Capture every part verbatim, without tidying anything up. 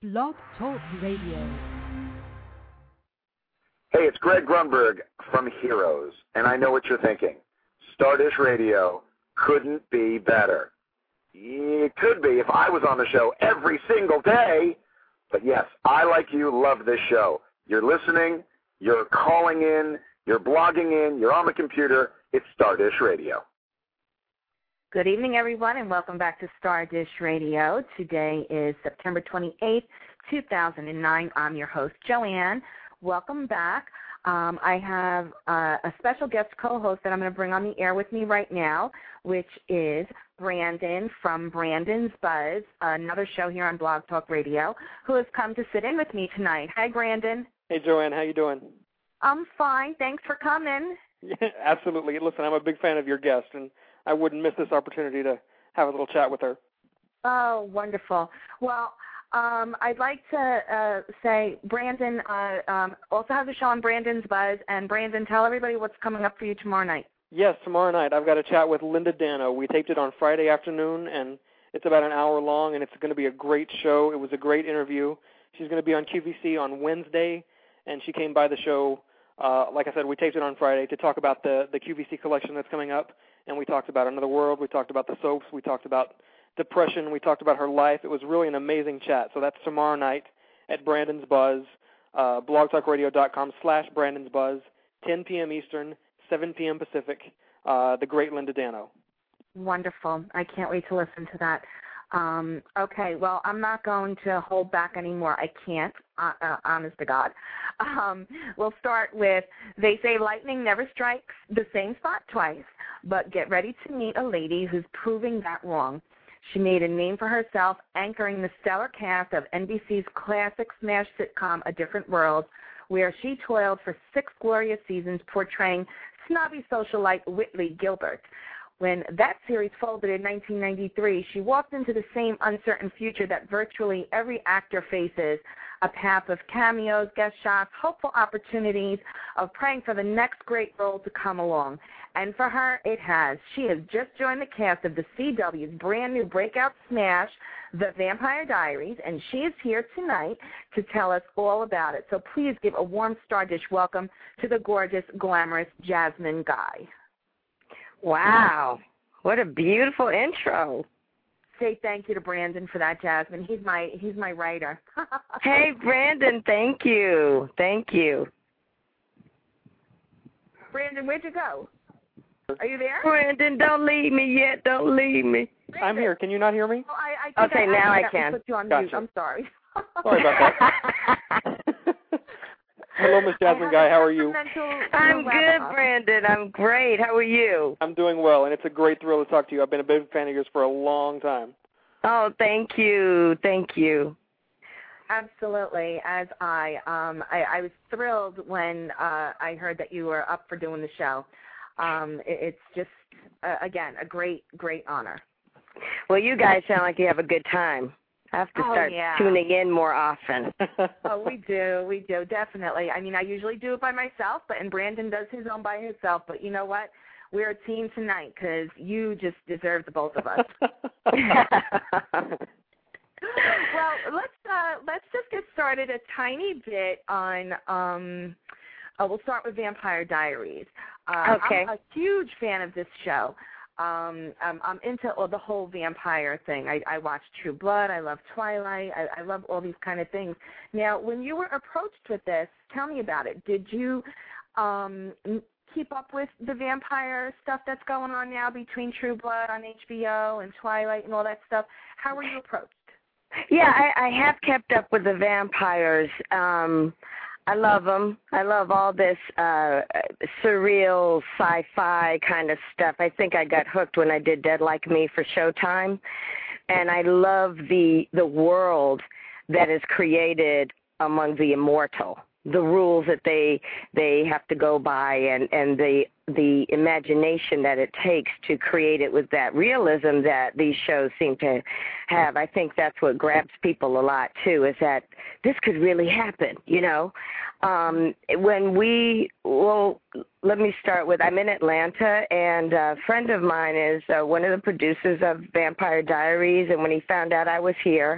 Blog Talk Radio. Hey, it's Greg Grunberg from Heroes, and I know what you're thinking. Stardust Radio couldn't be better. It could be if I was on the show every single day. But yes, I, like you, love this show. You're listening, you're calling in, you're blogging in, you're on the computer. It's Stardust Radio. Good evening, everyone, and welcome back to Stardust Radio. Today is September twenty-eighth, two thousand nine. I'm your host, Joanne. Welcome back. Um, I have uh, a special guest co-host that I'm going to bring on the air with me right now, which is Brandon from Brandon's Buzz, another show here on Blog Talk Radio, who has come to sit in with me tonight. Hi, Brandon. Hey, Joanne. How you doing? I'm fine. Thanks for coming. Yeah, absolutely. Listen, I'm a big fan of your guest, and I wouldn't miss this opportunity to have a little chat with her. Oh, wonderful. Well, um, I'd like to uh, say Brandon uh, um, also has a show on Brandon's Buzz. And, Brandon, tell everybody what's coming up for you tomorrow night. Yes, tomorrow night I've got a chat with Linda Dano. We taped it on Friday afternoon, and it's about an hour long, and it's going to be a great show. It was a great interview. She's going to be on Q V C on Wednesday, and she came by the show. Uh, like I said, we taped it on Friday to talk about the, the Q V C collection that's coming up. And we talked about Another World, we talked about the soaps, we talked about depression, we talked about her life. It was really an amazing chat. So that's tomorrow night at Brandon's Buzz, uh, blogtalkradio.com slash Brandon's Buzz, ten p.m. Eastern, seven p.m. Pacific, uh, the great Linda Dano. Wonderful. I can't wait to listen to that. Um, okay, well, I'm not going to hold back anymore. I can't, uh, uh, honest to God. Um, we'll start with, they say lightning never strikes the same spot twice, but get ready to meet a lady who's proving that wrong. She made a name for herself anchoring the stellar cast of N B C's classic smash sitcom A Different World, where she toiled for six glorious seasons portraying snobby socialite Whitley Gilbert. When that series folded in nineteen ninety-three, she walked into the same uncertain future that virtually every actor faces, a path of cameos, guest shots, hopeful opportunities of praying for the next great role to come along. And for her, it has. She has just joined the cast of the C W's brand new breakout smash, The Vampire Diaries, and she is here tonight to tell us all about it. So please give a warm Stardust welcome to the gorgeous, glamorous Jasmine Guy. Wow, what a beautiful intro. Say thank you to Brandon for that, Jasmine. He's my he's my writer. Hey, Brandon, thank you. Thank you. Brandon, where'd you go? Are you there? Brandon, don't leave me yet. Don't leave me. Brandon. I'm here. Can you not hear me? Oh, I, I think okay, I, now I, I can. Put you on gotcha. mute. I'm sorry. Sorry about that. Hello, Miss Jasmine Guy. How are you? I'm good, Brandon. I'm great. How are you? I'm doing well, and it's a great thrill to talk to you. I've been a big fan of yours for a long time. Oh, thank you. Thank you. Absolutely, as I. Um, I, I was thrilled when uh, I heard that you were up for doing the show. Um, it, it's just, uh, again, a great, great honor. Well, you guys sound like you have a good time. I have to oh, start yeah. tuning in more often. Oh, we do. We do, definitely. I mean, I usually do it by myself, but and Brandon does his own by himself. But you know what? We're a team tonight because you just deserve the both of us. Well, let's uh, let's just get started a tiny bit on. Um, uh, we'll start with Vampire Diaries. Uh, okay. I'm a huge fan of this show. Um, I'm, I'm into all the whole vampire thing. I, I watch True Blood. I love Twilight. I, I love all these kind of things. Now, when you were approached with this, tell me about it. Did you um, keep up with the vampire stuff that's going on now between True Blood on H B O and Twilight and all that stuff? How were you approached? Yeah, I, I have kept up with the vampires. Um, I love them. I love all this uh, surreal sci-fi kind of stuff. I think I got hooked when I did Dead Like Me for Showtime, and I love the the world that is created among the immortal, the rules that they they have to go by, and, and the the imagination that it takes to create it with that realism that these shows seem to have. I think that's what grabs people a lot, too, is that this could really happen, you know. Um, when we, well, let me start with, I'm in Atlanta, and a friend of mine is uh, one of the producers of Vampire Diaries, and when he found out I was here,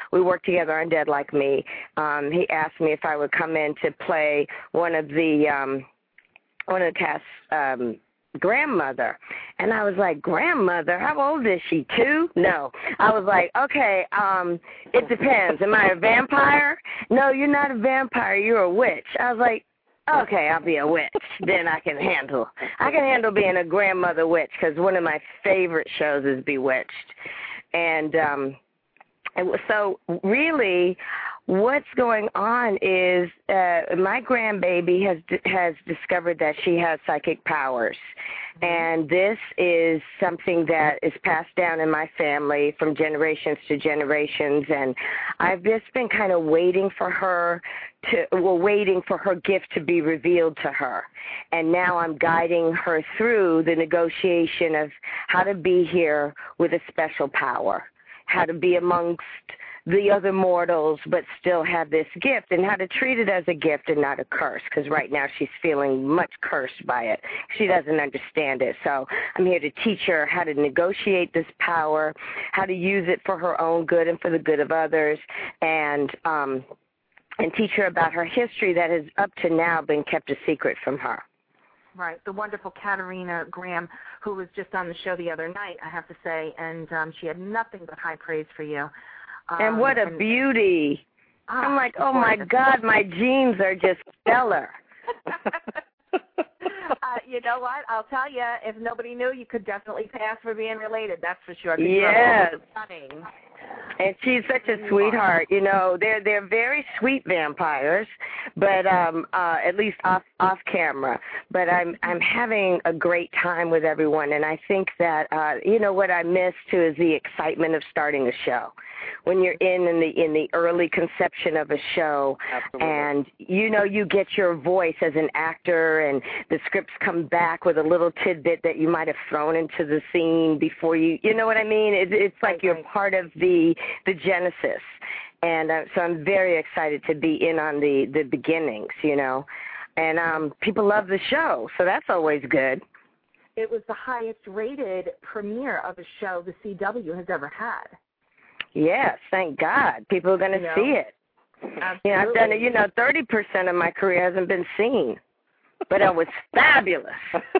we worked together on Dead Like Me. Um, he asked me if I would come in to play one of the um, one of the cast's um, grandmother. And I was like, grandmother? How old is she, two? No. I was like, okay, um, it depends. Am I a vampire? No, you're not a vampire. You're a witch. I was like, okay, I'll be a witch. Then I can handle. I can handle being a grandmother witch because one of my favorite shows is Bewitched. And um, and so really what's going on is uh, my grandbaby has has discovered that she has psychic powers. And this is something that is passed down in my family from generations to generations. And I've just been kind of waiting for her to, well, waiting for her gift to be revealed to her. And now I'm guiding her through the negotiation of how to be here with a special power, how to be amongst the other mortals but still have this gift, and how to treat it as a gift and not a curse, because right now she's feeling much cursed by it. She doesn't understand it. So I'm here to teach her how to negotiate this power, how to use it for her own good and for the good of others, and um, and teach her about her history that has up to now been kept a secret from her. Right, the wonderful Katarina Graham, who was just on the show the other night, I have to say, and um, she had nothing but high praise for you. Um, and what a and, beauty. Ah, I'm like, oh, my God, my genes are just stellar. uh, you know what? I'll tell you, if nobody knew, you could definitely pass for being related. That's for sure. Yes. Stunning. And she's such a sweetheart. You know, they're they're very sweet vampires, but um, uh, at least off off camera. But I'm I'm having a great time with everyone, and I think that uh, you know what I miss too is the excitement of starting a show. When you're in in the in the early conception of a show, Absolutely. And you know you get your voice as an actor, and the scripts come back with a little tidbit that you might have thrown into the scene before you. You know what I mean? It, it's like you're part of the the genesis, and uh, so I'm very excited to be in on the the beginnings. You know, and um, people love the show, so that's always good. It was the highest rated premiere of a show the C W has ever had. Yes, thank God. People are going to you know, see it. Absolutely. You know, I've done it, you know, thirty percent of my career hasn't been seen, but it was fabulous.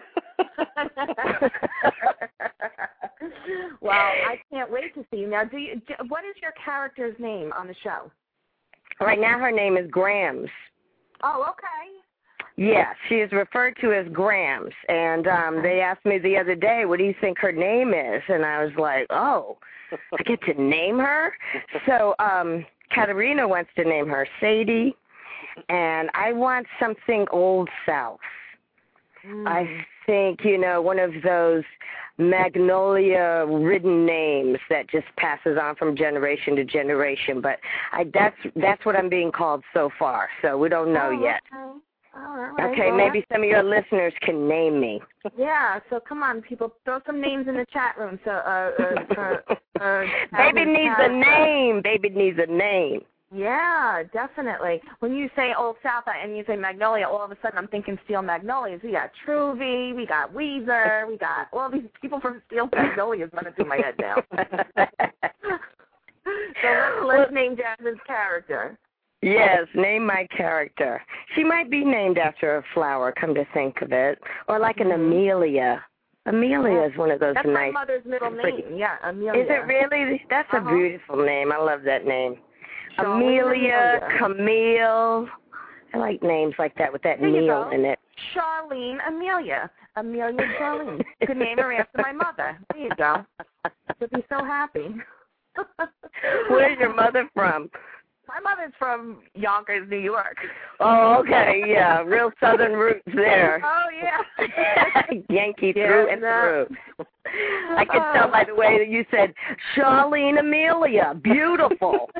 Well, I can't wait to see you. Now, do you, do, what is your character's name on the show? Right now her name is Grams. Oh, okay. Yes, she is referred to as Grams. And um, they asked me the other day, what do you think her name is? And I was like, oh, I get to name her? So um, Katarina wants to name her Sadie, and I want something Old South. Mm. I think, you know, one of those magnolia-ridden names that just passes on from generation to generation. But I, that's that's what I'm being called so far, so we don't know oh, yet. Okay. All right, okay, well, maybe some of your listeners can name me. Yeah, so come on, people, throw some names in the chat room. So, uh, uh, uh, uh, Baby needs a name. Baby needs a name. Yeah, definitely. When you say Old South and you say Magnolia, all of a sudden I'm thinking Steel Magnolias. We got Truvy, we got Weezer, we got all these people from Steel Magnolias running through my head now. So let's, let's name Jasmine's character. Yes, name my character. She might be named after a flower, come to think of it, or like an Amelia. Amelia is one of those That's nice. That's my mother's middle name. Yeah, Amelia. Is it really? That's uh-huh. a beautiful name. I love that name. Charlene Amelia, Amelia, Camille. I like names like that with that there meal in it. Charlene Amelia. Amelia Charlene. Could name her after my mother. There you go. She'll be so happy. Where's your mother from? My mother's from Yonkers, New York. Oh, okay, yeah, real southern roots there. Oh, yeah. Yankee yeah, through and no. through. I can oh. tell by the way that you said, Charlene Amelia, beautiful.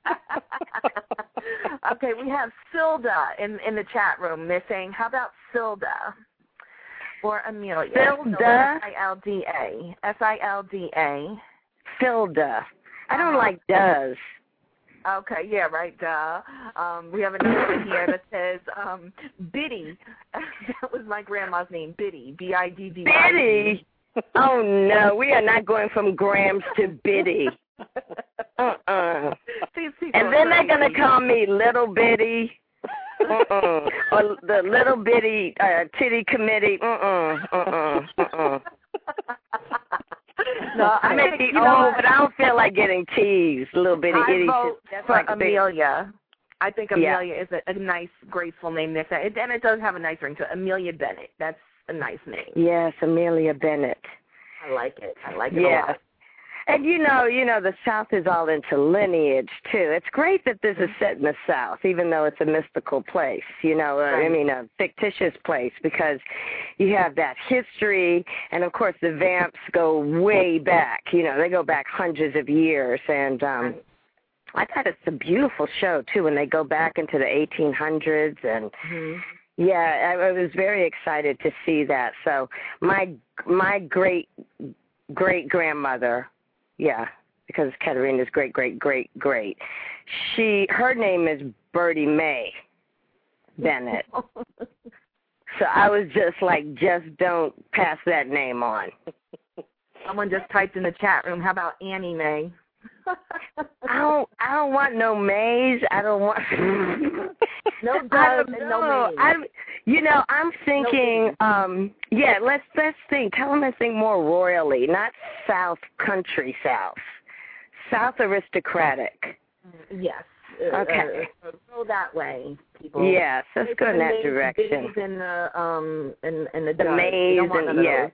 Okay, we have Silda in, in the chat room. They're saying, how about Silda or Amelia? Silda. S I L D A. S I L D A. Silda. I don't uh-huh. like does. Okay, yeah, right, duh. Um, we have another one here that says um, Biddy. That was my grandma's name, Biddy, B I D D. Biddy? Oh, no, we are not going from Grams to Biddy. Uh-uh. See, And then they're going to call me Little Bitty. Uh-uh. Or the Little Bitty uh, Titty Committee. Uh-uh. Uh-uh. Uh-uh. No, I may be old, but I don't feel like getting teased. Little Bitty I Itty. vote That's for like Amelia. I think Yeah. Amelia is a, a nice, graceful name. There, and it does have a nice ring to it. Amelia Bennett. That's a nice name. Yes, Amelia Bennett. I like it. I like it a Yeah. lot. And you know, you know, the South is all into lineage too. It's great that this is set in the South, even though it's a mystical place. You know, uh, I mean, a fictitious place, because you have that history, and of course, the Vamps go way back. You know, they go back hundreds of years, and um, I thought it's a beautiful show too when they go back into the eighteen hundreds, and Mm-hmm. yeah, I, I was very excited to see that. So my my great great grandmother. Yeah, because Katarina's great, great, great, great. She, her name is Bertie Mae Bennett. So I was just like, just don't pass that name on. Someone just typed in the chat room, how about Annie Mae? I don't, I don't want no Mays. I don't want. No I does don't and know. no Mays. I'm, you know, I'm thinking. No um, yeah, let's let's think. Tell them to think more royally, not South country South, South aristocratic. Yes. Okay. Uh, uh, go that way, people. Yes, let's It's go in the that Mays, direction. Biddies and the um and and the, The does. Mays You don't want none and of yeah, those.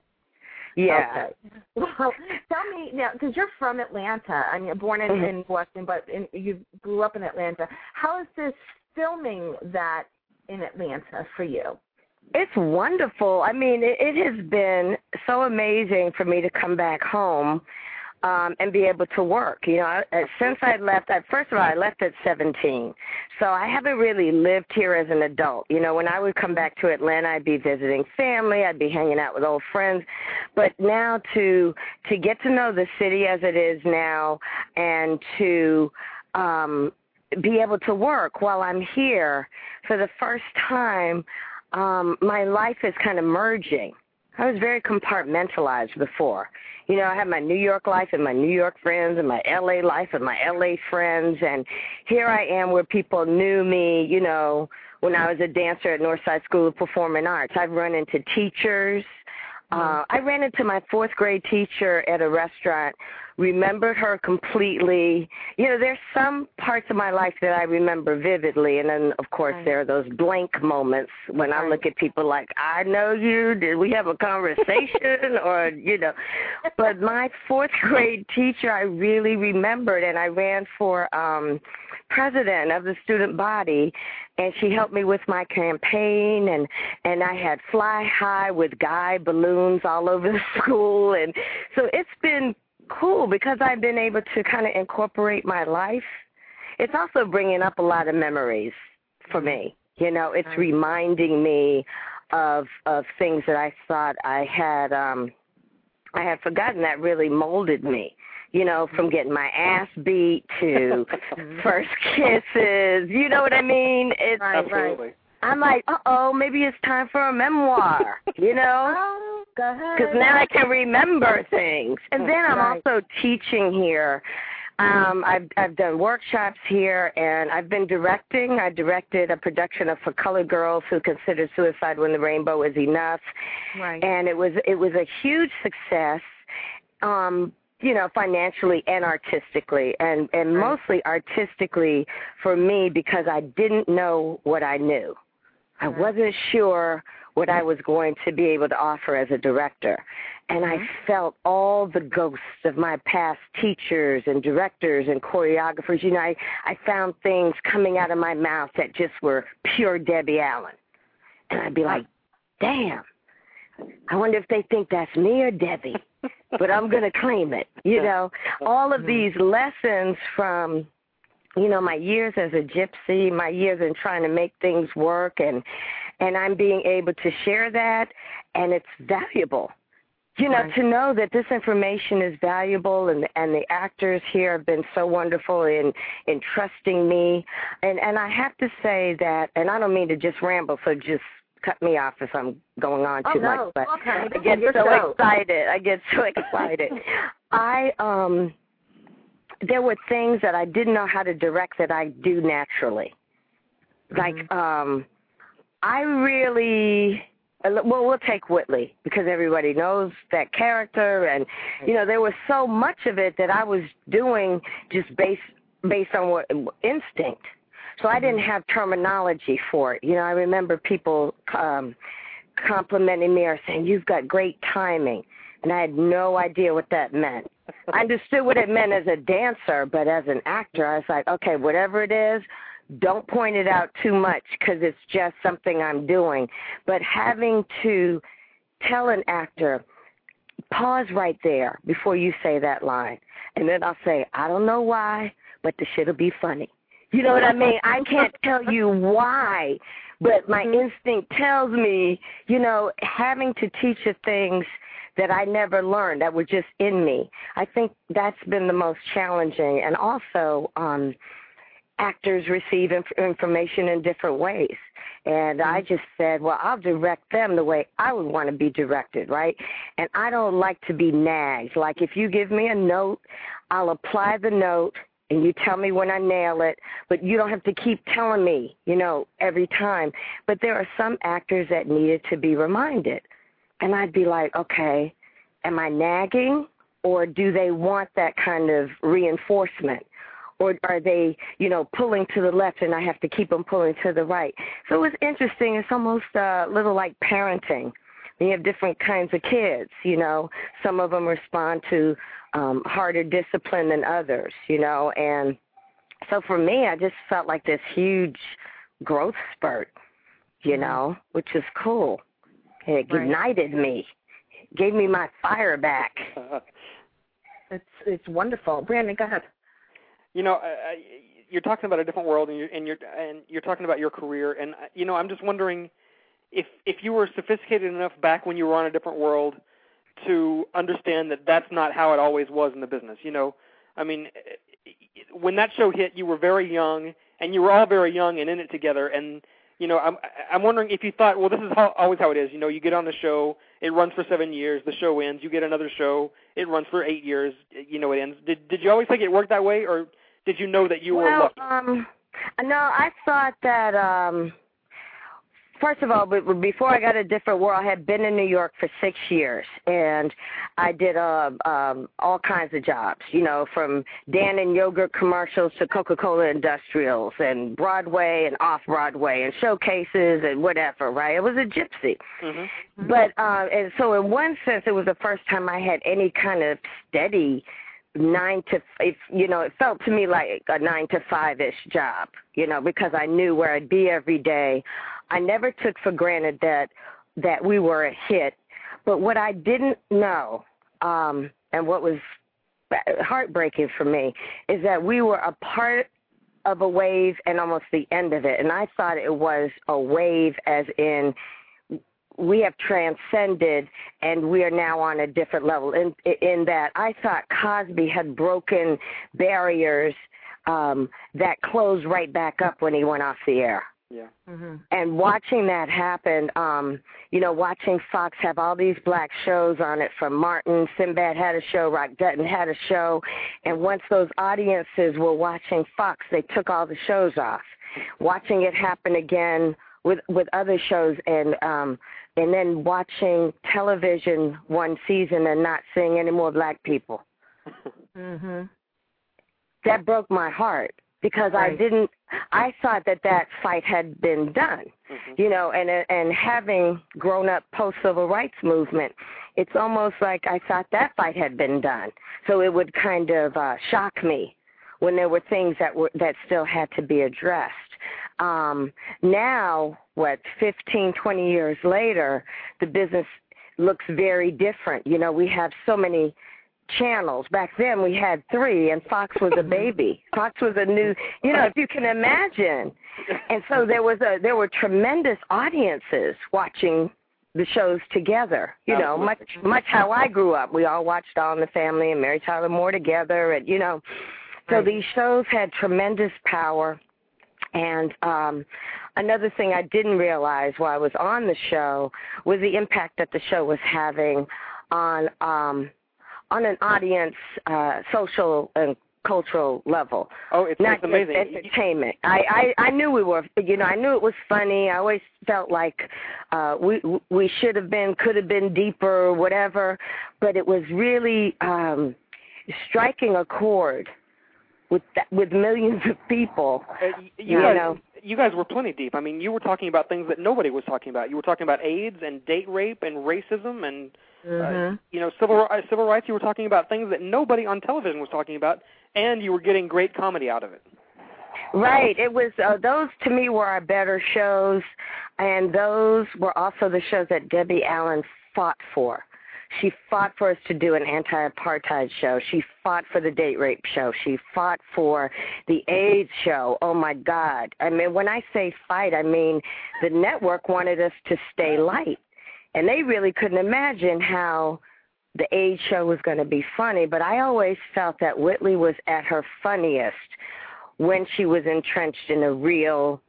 yeah. Okay. Well, tell me now, because you're from Atlanta. I mean, you're born in, Mm-hmm. in Boston, but in, you grew up in Atlanta. How is this filming that in Atlanta for you? It's wonderful. I mean, it, it has been so amazing for me to come back home um, and be able to work. You know, I, since I left, I, first of all, I left at seventeen. So I haven't really lived here as an adult. You know, when I would come back to Atlanta, I'd be visiting family, I'd be hanging out with old friends. But now to to get to know the city as it is now, and to um, be able to work while I'm here for the first time, um, my life is kind of merging. I was very compartmentalized before. You know, I had my New York life and my New York friends and my L A life and my L A friends, and here I am where people knew me, you know, when I was a dancer at Northside School of Performing Arts. I've run into teachers. Uh, I ran into my fourth grade teacher at a restaurant, remembered her completely. You know, there's some parts of my life that I remember vividly, and then, of course, Right. there are those blank moments when I Right. look at people like, I know you, did we have a conversation, or, you know. But my fourth grade teacher I really remembered, and I ran for um, president of the student body, and she helped me with my campaign, and, and I had fly high with guy balloons all over the school. And so it's been cool because I've been able to kind of incorporate my life. It's also bringing up a lot of memories for me. You know, it's reminding me of of things that I thought I had um, I had forgotten that really molded me. You know, from getting my ass beat to first kisses. You know what I mean? It's, Right, Absolutely. I'm like, uh-oh, maybe it's time for a memoir, you know? Oh, go ahead. Because now I can remember things. And then I'm Right. also teaching here. Um, I've I've done workshops here, and I've been directing. I directed a production of For Colored Girls Who Consider Suicide When the Rainbow Is Enough, Right. and it was it was a huge success. Um, you know, financially and artistically, and, and Right. mostly artistically for me because I didn't know what I knew. I Right. wasn't sure what I was going to be able to offer as a director. And Mhm. I felt all the ghosts of my past teachers and directors and choreographers. You know, I, I found things coming out of my mouth that just were pure Debbie Allen. And I'd be like, damn, I wonder if they think that's me or Debbie. But I'm going to claim it. You know, all of these lessons from, you know, my years as a gypsy, my years in trying to make things work, and and I'm being able to share that, and it's valuable. You know, Right. to know that this information is valuable, and and the actors here have been so wonderful in in trusting me, and and I have to say that, and I don't mean to just ramble, so just cut me off if I'm going on Oh, too no. much, but Okay. I This get is your so show. excited. I get so excited. I um there were things that I didn't know how to direct that I do naturally. Mm-hmm. Like, um, I really, well, we'll take Whitley because everybody knows that character. And, you know, there was so much of it that I was doing just based, based on what instinct. So I didn't have terminology for it. You know, I remember people um, complimenting me or saying, you've got great timing. And I had no idea what that meant. I understood what it meant as a dancer, but as an actor, I was like, okay, whatever it is, don't point it out too much because it's just something I'm doing. But having to tell an actor, pause right there before you say that line. And then I'll say, I don't know why, but the shit'll be funny. You know what I mean? I can't tell you why, but my instinct tells me, you know, having to teach you things that I never learned, that were just in me. I think that's been the most challenging. And also, um, actors receive inf- information in different ways. And I just said, well, I'll direct them the way I would want to be directed, right? And I don't like to be nagged. Like, if you give me a note, I'll apply the note, and you tell me when I nail it, but you don't have to keep telling me, you know, every time. But there are some actors that needed to be reminded. And I'd be like, okay, am I nagging, or do they want that kind of reinforcement? Or are they, you know, pulling to the left and I have to keep them pulling to the right? So it was interesting. It's almost a little like parenting. You have different kinds of kids, you know. Some of them respond to um, harder discipline than others, you know. And so for me, I just felt like this huge growth spurt, you know, which is cool. It ignited right. me, gave me my fire back. It's it's wonderful. Brandon, go ahead. You know, uh, you're talking about a different world, and you're and you're and you're talking about your career, and you know, I'm just wondering if if you were sophisticated enough back when you were on a different world to understand that that's not how it always was in the business. You know, I mean, when that show hit, you were very young, and you were all very young and in it together, and you know, I'm I'm wondering if you thought, well, this is how, always how it is. You know, you get on the show, it runs for seven years, the show ends. You get another show, it runs for eight years. You know, it ends. Did did you always think it worked that way, or did you know that you well, were lucky? Um, no, I thought that. Um, First of all, before I got a different world, I had been in New York for six years, and I did uh, um, all kinds of jobs, you know, from Dannon yogurt commercials to Coca-Cola industrials and Broadway and off-Broadway and showcases and whatever, right? It was a gypsy. Mm-hmm. But uh, and so in one sense, it was the first time I had any kind of steady nine to, if, you know, it felt to me like a nine to five-ish job, you know, because I knew where I'd be every day. I never took for granted that that we were a hit. But what I didn't know, um, and what was heartbreaking for me, is that we were a part of a wave and almost the end of it. And I thought it was a wave as in we have transcended and we are now on a different level. In, in that I thought Cosby had broken barriers um, that closed right back up when he went off the air. Yeah. Mm-hmm. And watching that happen, um, you know, watching Fox have all these black shows on it from Martin, Sinbad had a show, Rock Dutton had a show, and once those audiences were watching Fox, they took all the shows off. Watching it happen again with with other shows, and um, and then watching television one season and not seeing any more black people. Mm-hmm. That broke my heart. Because right. I didn't, I thought that that fight had been done, mm-hmm. you know, and and having grown up post-civil rights movement, it's almost like I thought that fight had been done. So it would kind of uh, shock me when there were things that were that still had to be addressed. Um, now, what, fifteen, twenty years later, the business looks very different. You know, we have so many channels. Back then we had three, and Fox was a baby. Fox was a new, you know, if you can imagine. And so there was a there were tremendous audiences watching the shows together. You know, much much how I grew up. We all watched All in the Family and Mary Tyler Moore together, and you know, so these shows had tremendous power. And um, another thing I didn't realize while I was on the show was the impact that the show was having on um, on an audience, uh, social and cultural level. Oh, it's, not it's amazing. Just entertainment. I, I I knew we were, you know, I knew it was funny. I always felt like uh, we we should have been, could have been deeper, or whatever. But it was really um, striking a chord with that, with millions of people. Uh, you, you guys, know, you guys were plenty deep. I mean, you were talking about things that nobody was talking about. You were talking about AIDS and date rape and racism and mm-hmm. uh, you know civil uh, civil rights. You were talking about things that nobody on television was talking about, and you were getting great comedy out of it. Right. It was uh, those to me were our better shows, and those were also the shows that Debbie Allen fought for. She fought for us to do an anti-apartheid show. She fought for the date rape show. She fought for the AIDS show. Oh, my God. I mean, when I say fight, I mean the network wanted us to stay light. And they really couldn't imagine how the AIDS show was going to be funny. But I always felt that Whitley was at her funniest when she was entrenched in a real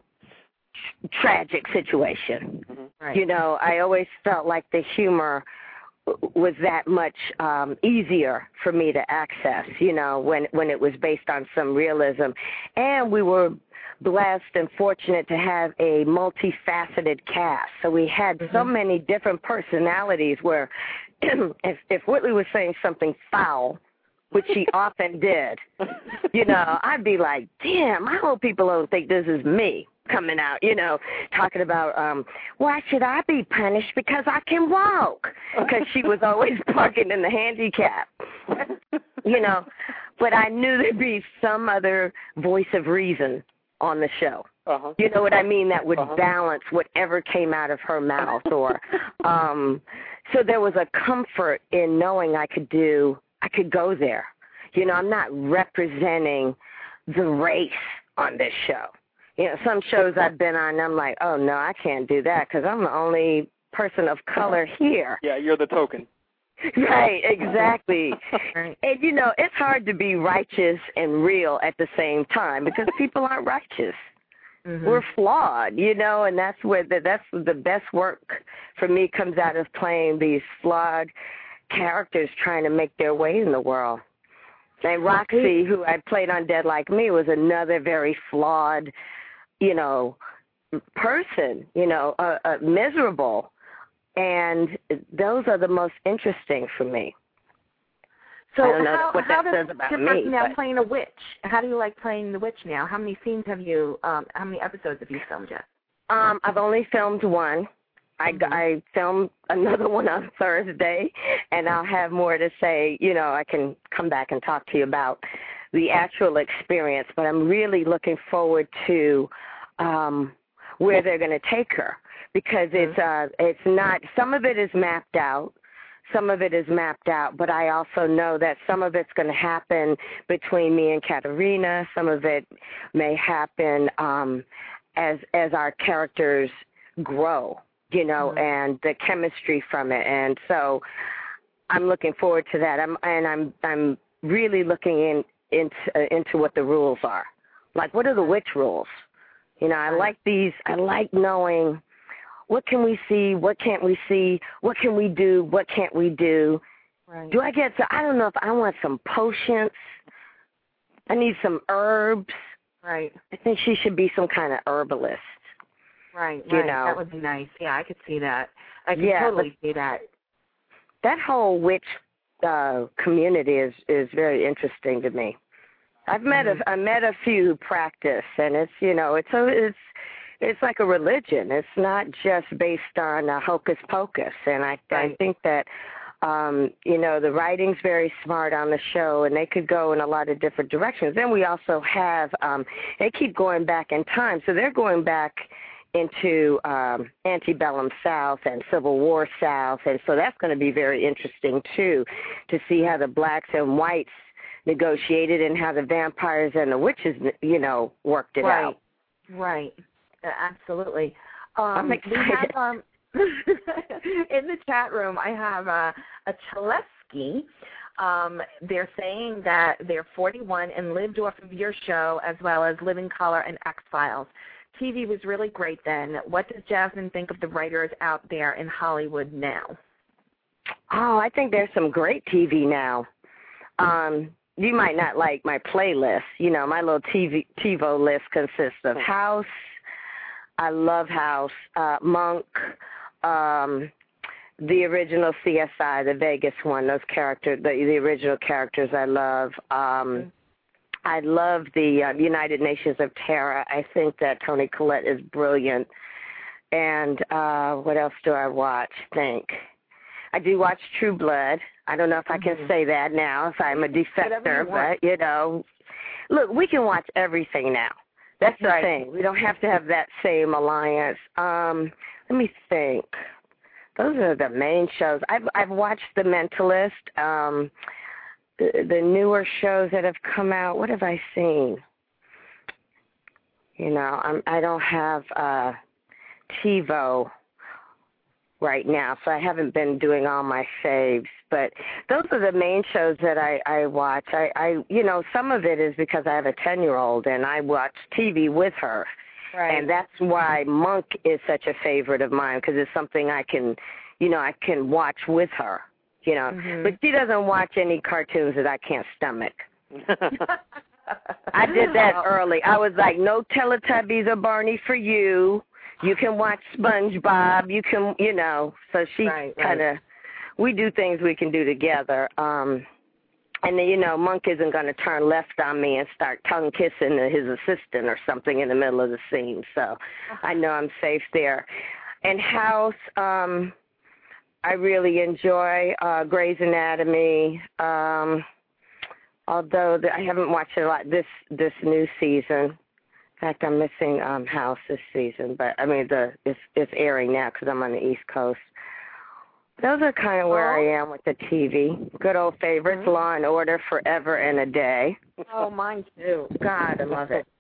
tragic situation. Mm-hmm. Right. You know, I always felt like the humor was that much um, easier for me to access, you know, when, when it was based on some realism. And we were blessed and fortunate to have a multifaceted cast. So we had mm-hmm. so many different personalities where if, if Whitley was saying something foul, which she often did, you know, I'd be like, damn, I hope people don't think this is me coming out, you know, talking about, um, why should I be punished because I can walk? Because she was always parking in the handicap, you know. But I knew there'd be some other voice of reason on the show. Uh-huh. You know what I mean? That would uh-huh. balance whatever came out of her mouth. or um, So there was a comfort in knowing I could do, I could go there. You know, I'm not representing the race on this show. You know, some shows I've been on, I'm like, oh, no, I can't do that because I'm the only person of color here. Yeah, you're the token. Right, exactly. And, you know, it's hard to be righteous and real at the same time because people aren't righteous. Mm-hmm. We're flawed, you know, and that's where the, that's the best work for me comes out of playing these flawed characters trying to make their way in the world. And Roxy, who I played on Dead Like Me, was another very flawed, you know, person, you know, uh, uh, miserable. And those are the most interesting for me. So I don't know how, what how that does says about different me. now But. playing a witch? How do you like playing the witch now? How many scenes have you, um, how many episodes have you filmed yet? Um, I've only filmed one. I, mm-hmm. I filmed another one on Thursday, and I'll have more to say. You know, I can come back and talk to you about the actual experience, but I'm really looking forward to um, where they're going to take her because it's uh, it's not, some of it is mapped out. Some of it is mapped out, but I also know that some of it's going to happen between me and Katerina. Some of it may happen um, as as our characters grow, you know, mm-hmm. and the chemistry from it. And so I'm looking forward to that. I'm and I'm I'm really looking in into uh, into what the rules are. Like, what are the witch rules? You know, I like these. I like knowing. What can we see? What can't we see? What can we do? What can't we do? Right. Do I get to, I don't know if I want some potions. I need some herbs. Right. I think she should be some kind of herbalist. Right, you right. know. That would be nice. Yeah, I could see that. I could yeah, totally see that. That whole witch uh, community is, is very interesting to me. I've met mm-hmm. a I met a few who practice, and it's, you know, it's a, it's It's like a religion. It's not just based on uh, hocus pocus. And I, right. I think that, um, you know, the writing's very smart on the show, and they could go in a lot of different directions. Then we also have, um, they keep going back in time. So they're going back into um, antebellum South and Civil War South. And so that's going to be very interesting, too, to see how the blacks and whites negotiated and how the vampires and the witches, you know, worked it right. out. Right. Uh, absolutely. Um, I'm excited. We have, um, in the chat room, I have uh, a Chalesky. Um, they're saying that they're forty-one and lived off of your show as well as Living Color and X-Files. T V was really great then. What does Jasmine think of the writers out there in Hollywood now? Oh, I think there's some great T V now. Um, you might not like my playlist. You know, my little T V TiVo list consists of House. I love House. Uh, Monk. Um, the original C S I, the Vegas one. Those characters, the, the original characters, I love. Um, I love the uh, United Nations of Terror. I think that Toni Collette is brilliant. And uh, what else do I watch? Think. I do watch True Blood. I don't know if I can mm-hmm. say that now, if I'm a defector, you but, you know, look, we can watch everything now. That's the right. thing. We don't have to have that same alliance. Um, let me think. Those are the main shows. I've I've watched The Mentalist, um, the, the newer shows that have come out. What have I seen? You know, I'm, I don't have uh, TiVo right now, so I haven't been doing all my saves. But those are the main shows that I, I watch. I, I, you know, some of it is because I have a ten-year-old and I watch T V with her. Right. And that's why Monk is such a favorite of mine, because it's something I can, you know, I can watch with her, you know. Mm-hmm. But she doesn't watch any cartoons that I can't stomach. I did that early. I was like, no Teletubbies or Barney for you. You can watch SpongeBob. You can, you know. So she right, kind of, right. we do things we can do together. Um, and then, you know, Monk isn't going to turn left on me and start tongue kissing his assistant or something in the middle of the scene. So I know I'm safe there. And House, um, I really enjoy uh, Grey's Anatomy. Um, although the, I haven't watched it a lot this this new season. In fact, I'm missing um, House this season, but I mean, the it's it's airing now because I'm on the East Coast. Those are kind of where oh. I am with the T V. Good old favorites, mm-hmm. Law and Order, Forever and a Day. Oh, mine too. God, I love it.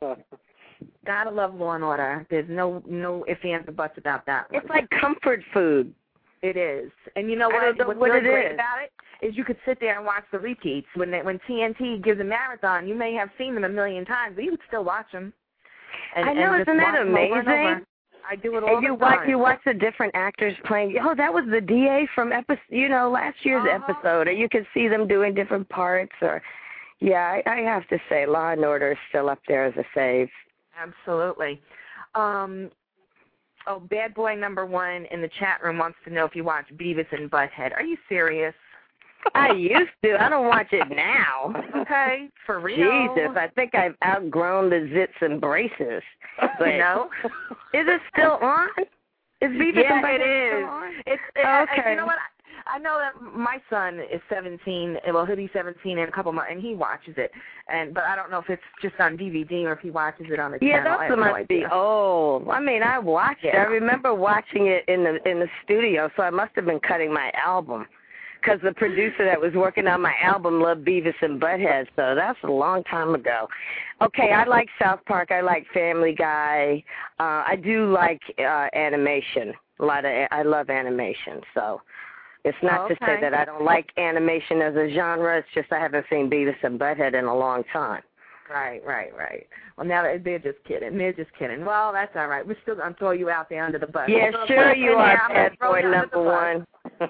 Gotta love Law and Order. There's no no ifs, ands, or buts about that one. It's like comfort food. It is. And you know what? I don't know What's what really it great is. about it is you could sit there and watch the repeats. When they, when T N T gives a marathon, you may have seen them a million times, but you would still watch them. And, I know, and isn't that amazing? Over and over. I do it all and you the watch, time. You watch the different actors playing. Oh, that was the D A from episode, you know, last year's uh-huh. episode. Or you can see them doing different parts. Or, yeah, I, I have to say, Law and Order is still up there as a save. Absolutely. Um, oh, Bad Boy Number One in the chat room wants to know if you watch Beavis and Butthead. Are you serious? I used to. I don't watch it now. Okay, for real. Jesus, I think I've outgrown the zits and braces. But no, is it still on? Is Beavis yeah, and Butthead it is. still on? It's oh, okay. okay. You know what? I know that my son is seventeen. Well, he'll be seventeen in a couple months, and he watches it. And but I don't know if it's just on D V D or if he watches it on the yeah, channel. Yeah, those must no be old. I mean, I watched yeah. it. I remember watching it in the in the studio, so I must have been cutting my album. Because the producer that was working on my album loved Beavis and Butthead, so that's a long time ago. Okay, I like South Park. I like Family Guy. Uh, I do like uh, animation. A lot of I love animation. So it's not okay. to say that I don't like animation as a genre. It's just I haven't seen Beavis and Butthead in a long time. Right, right, right. Well, now they're just kidding. They're just kidding. Well, that's all right. We're still going to throw you out there under the bus. Yeah, so sure you are, Bad Boy Number One.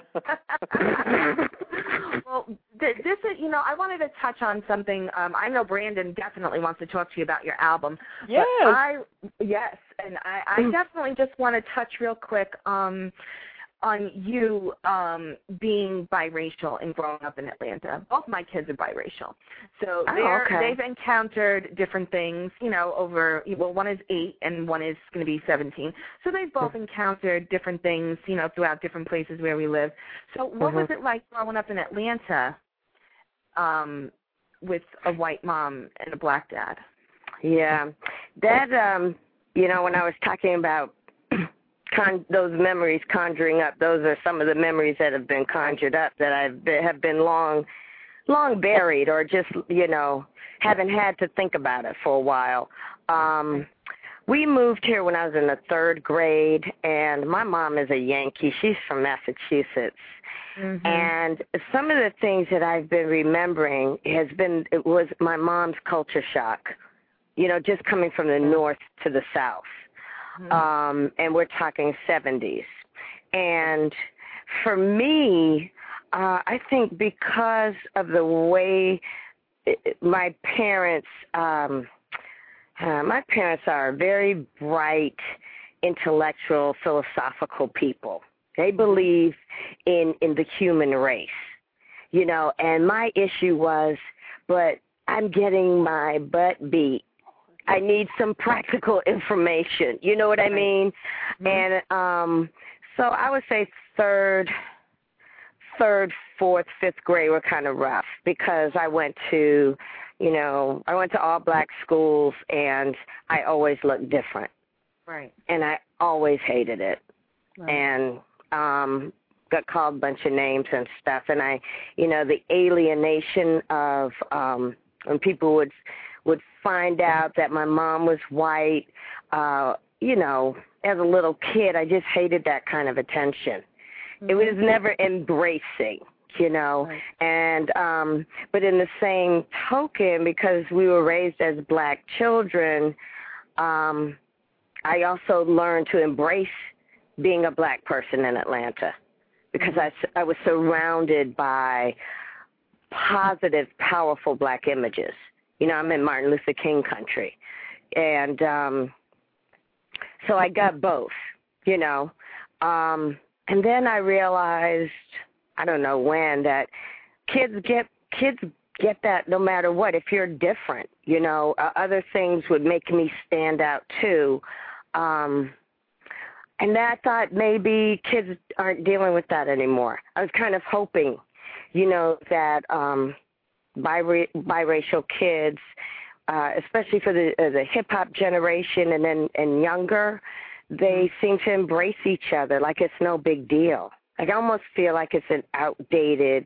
Well, th- this is, you know, I wanted to touch on something. Um, I know Brandon definitely wants to talk to you about your album. Yes. I, yes, and I, I definitely just want to touch real quick um, on you um, being biracial and growing up in Atlanta. Both my kids are biracial. So oh, they're, okay. they've encountered different things, you know, over, well, one is eight and one is going to be seventeen. So they've both encountered different things, you know, throughout different places where we live. So what mm-hmm. was it like growing up in Atlanta um, with a white mom and a black dad? Yeah. That, um, you know, when I was talking about Con- those memories conjuring up, those are some of the memories that have been conjured up that I've been, have been long, long buried, or just, you know, haven't had to think about it for a while. Um, we moved here when I was in the third grade, and my mom is a Yankee. She's from Massachusetts. Mm-hmm. And some of the things that I've been remembering has been, it was my mom's culture shock, you know, just coming from the north to the south. Um, and we're talking seventies. And for me, uh, I think because of the way it, my parents, um, uh, my parents are very bright, intellectual, philosophical people. They believe in, in the human race, you know, and my issue was, but I'm getting my butt beat. I need some practical information. You know what I mean? Mm-hmm. And um, so I would say third, third, fourth, fifth grade were kind of rough because I went to, you know, I went to all black schools and I always looked different. Right. And I always hated it. Right. And um, got called a bunch of names and stuff. And I, you know, the alienation of um, when people would would find out that my mom was white, uh, you know, as a little kid, I just hated that kind of attention. Mm-hmm. It was never embracing, you know. Right. And um, but in the same token, because we were raised as black children, um, I also learned to embrace being a black person in Atlanta because I, I was surrounded by positive, powerful black images. You know, I'm in Martin Luther King country. And um, so I got both, you know. Um, and then I realized, I don't know when, that kids get kids get that no matter what. If you're different, you know, uh, other things would make me stand out too. Um, and I thought maybe kids aren't dealing with that anymore. I was kind of hoping, you know, that um, bira- biracial kids, uh, especially for the uh, the hip hop generation and then and younger, they seem to embrace each other like it's no big deal. Like I almost feel like it's an outdated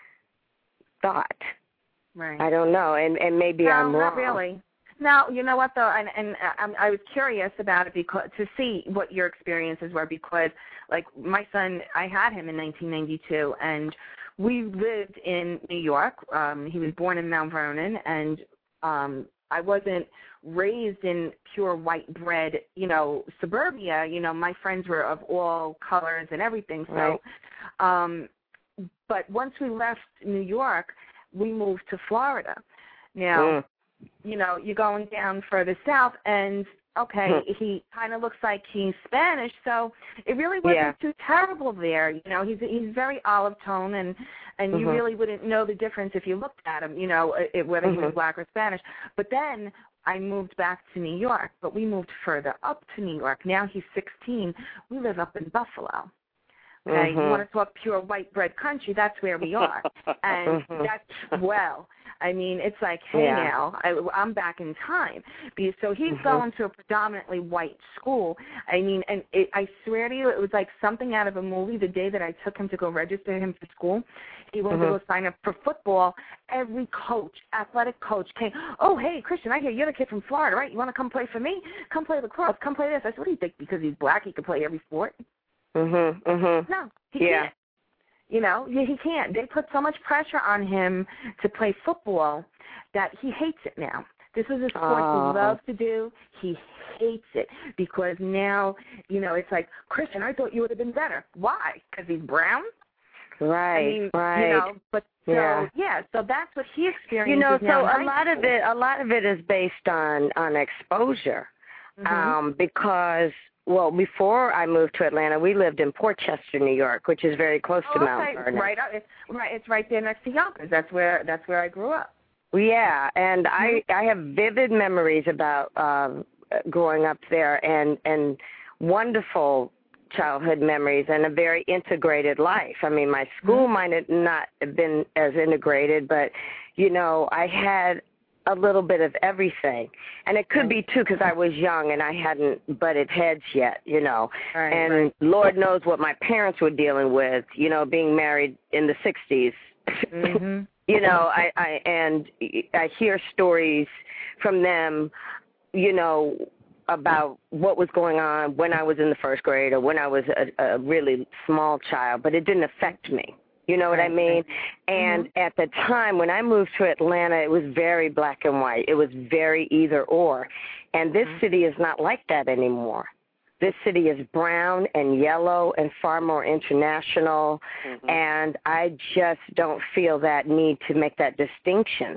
thought. Right. I don't know, and and maybe no, I'm wrong. Not really. Now, you know what, though, and, and I, I was curious about it because to see what your experiences were because, like, my son, I had him in nineteen ninety-two, and we lived in New York. Um, he was born in Mount Vernon, and um, I wasn't raised in pure white bread, you know, suburbia. You know, my friends were of all colors and everything. So, right. um, but once we left New York, we moved to Florida. Now, mm. you know, you're going down further south, and, okay, mm. he kind of looks like he's Spanish, so it really wasn't yeah. too terrible there. You know, he's he's very olive tone, and, and mm-hmm. you really wouldn't know the difference if you looked at him, you know, it, whether mm-hmm. he was black or Spanish. But then I moved back to New York, but we moved further up to New York. Now he's sixteen. We live up in Buffalo. Okay, mm-hmm. you want to talk pure white bread country, that's where we are. And mm-hmm. that's, well, I mean, it's like, hey yeah. now, I, I'm back in time. Because, so he's mm-hmm. going to a predominantly white school. I mean, and it, I swear to you, it was like something out of a movie. The day that I took him to go register him for school, he went mm-hmm. to go sign up for football. Every coach, athletic coach came, oh, hey, Christian, I hear you're the kid from Florida, right? You want to come play for me? Come play lacrosse. Come play this. I said, what do you think? Because he's black, he can play every sport? Mhm. Mhm. No, he yeah. can't. You know, he can't. They put so much pressure on him to play football that he hates it now. This is a sport oh. he loves to do. He hates it because now, you know, it's like, Christian, I thought you would have been better. Why? Because he's brown? Right. I mean, right. You know, but so yeah. yeah, so that's what he experienced. You know, now so a lot school. of it, a lot of it is based on on exposure, mm-hmm. um, because. Well, before I moved to Atlanta, we lived in Port Chester, New York, which is very close oh, to Mount okay. Vernon. Right, it's right. It's right there next to Yonkers. That's where that's where I grew up. Yeah, and mm-hmm. I I have vivid memories about um, growing up there, and and wonderful childhood memories, and a very integrated life. I mean, my school mm-hmm. might have not been as integrated, but you know, I had a little bit of everything. And it could be, too, because I was young and I hadn't butted heads yet, you know. Right, and right. Lord knows what my parents were dealing with, you know, being married in the sixties. Mm-hmm. you know, I, I and I hear stories from them, you know, about what was going on when I was in the first grade or when I was a, a really small child, but it didn't affect me. You know what I mean? And mm-hmm. at the time when I moved to Atlanta, it was very black and white. It was very either or. And this mm-hmm. city is not like that anymore. This city is brown and yellow and far more international. Mm-hmm. And I just don't feel that need to make that distinction.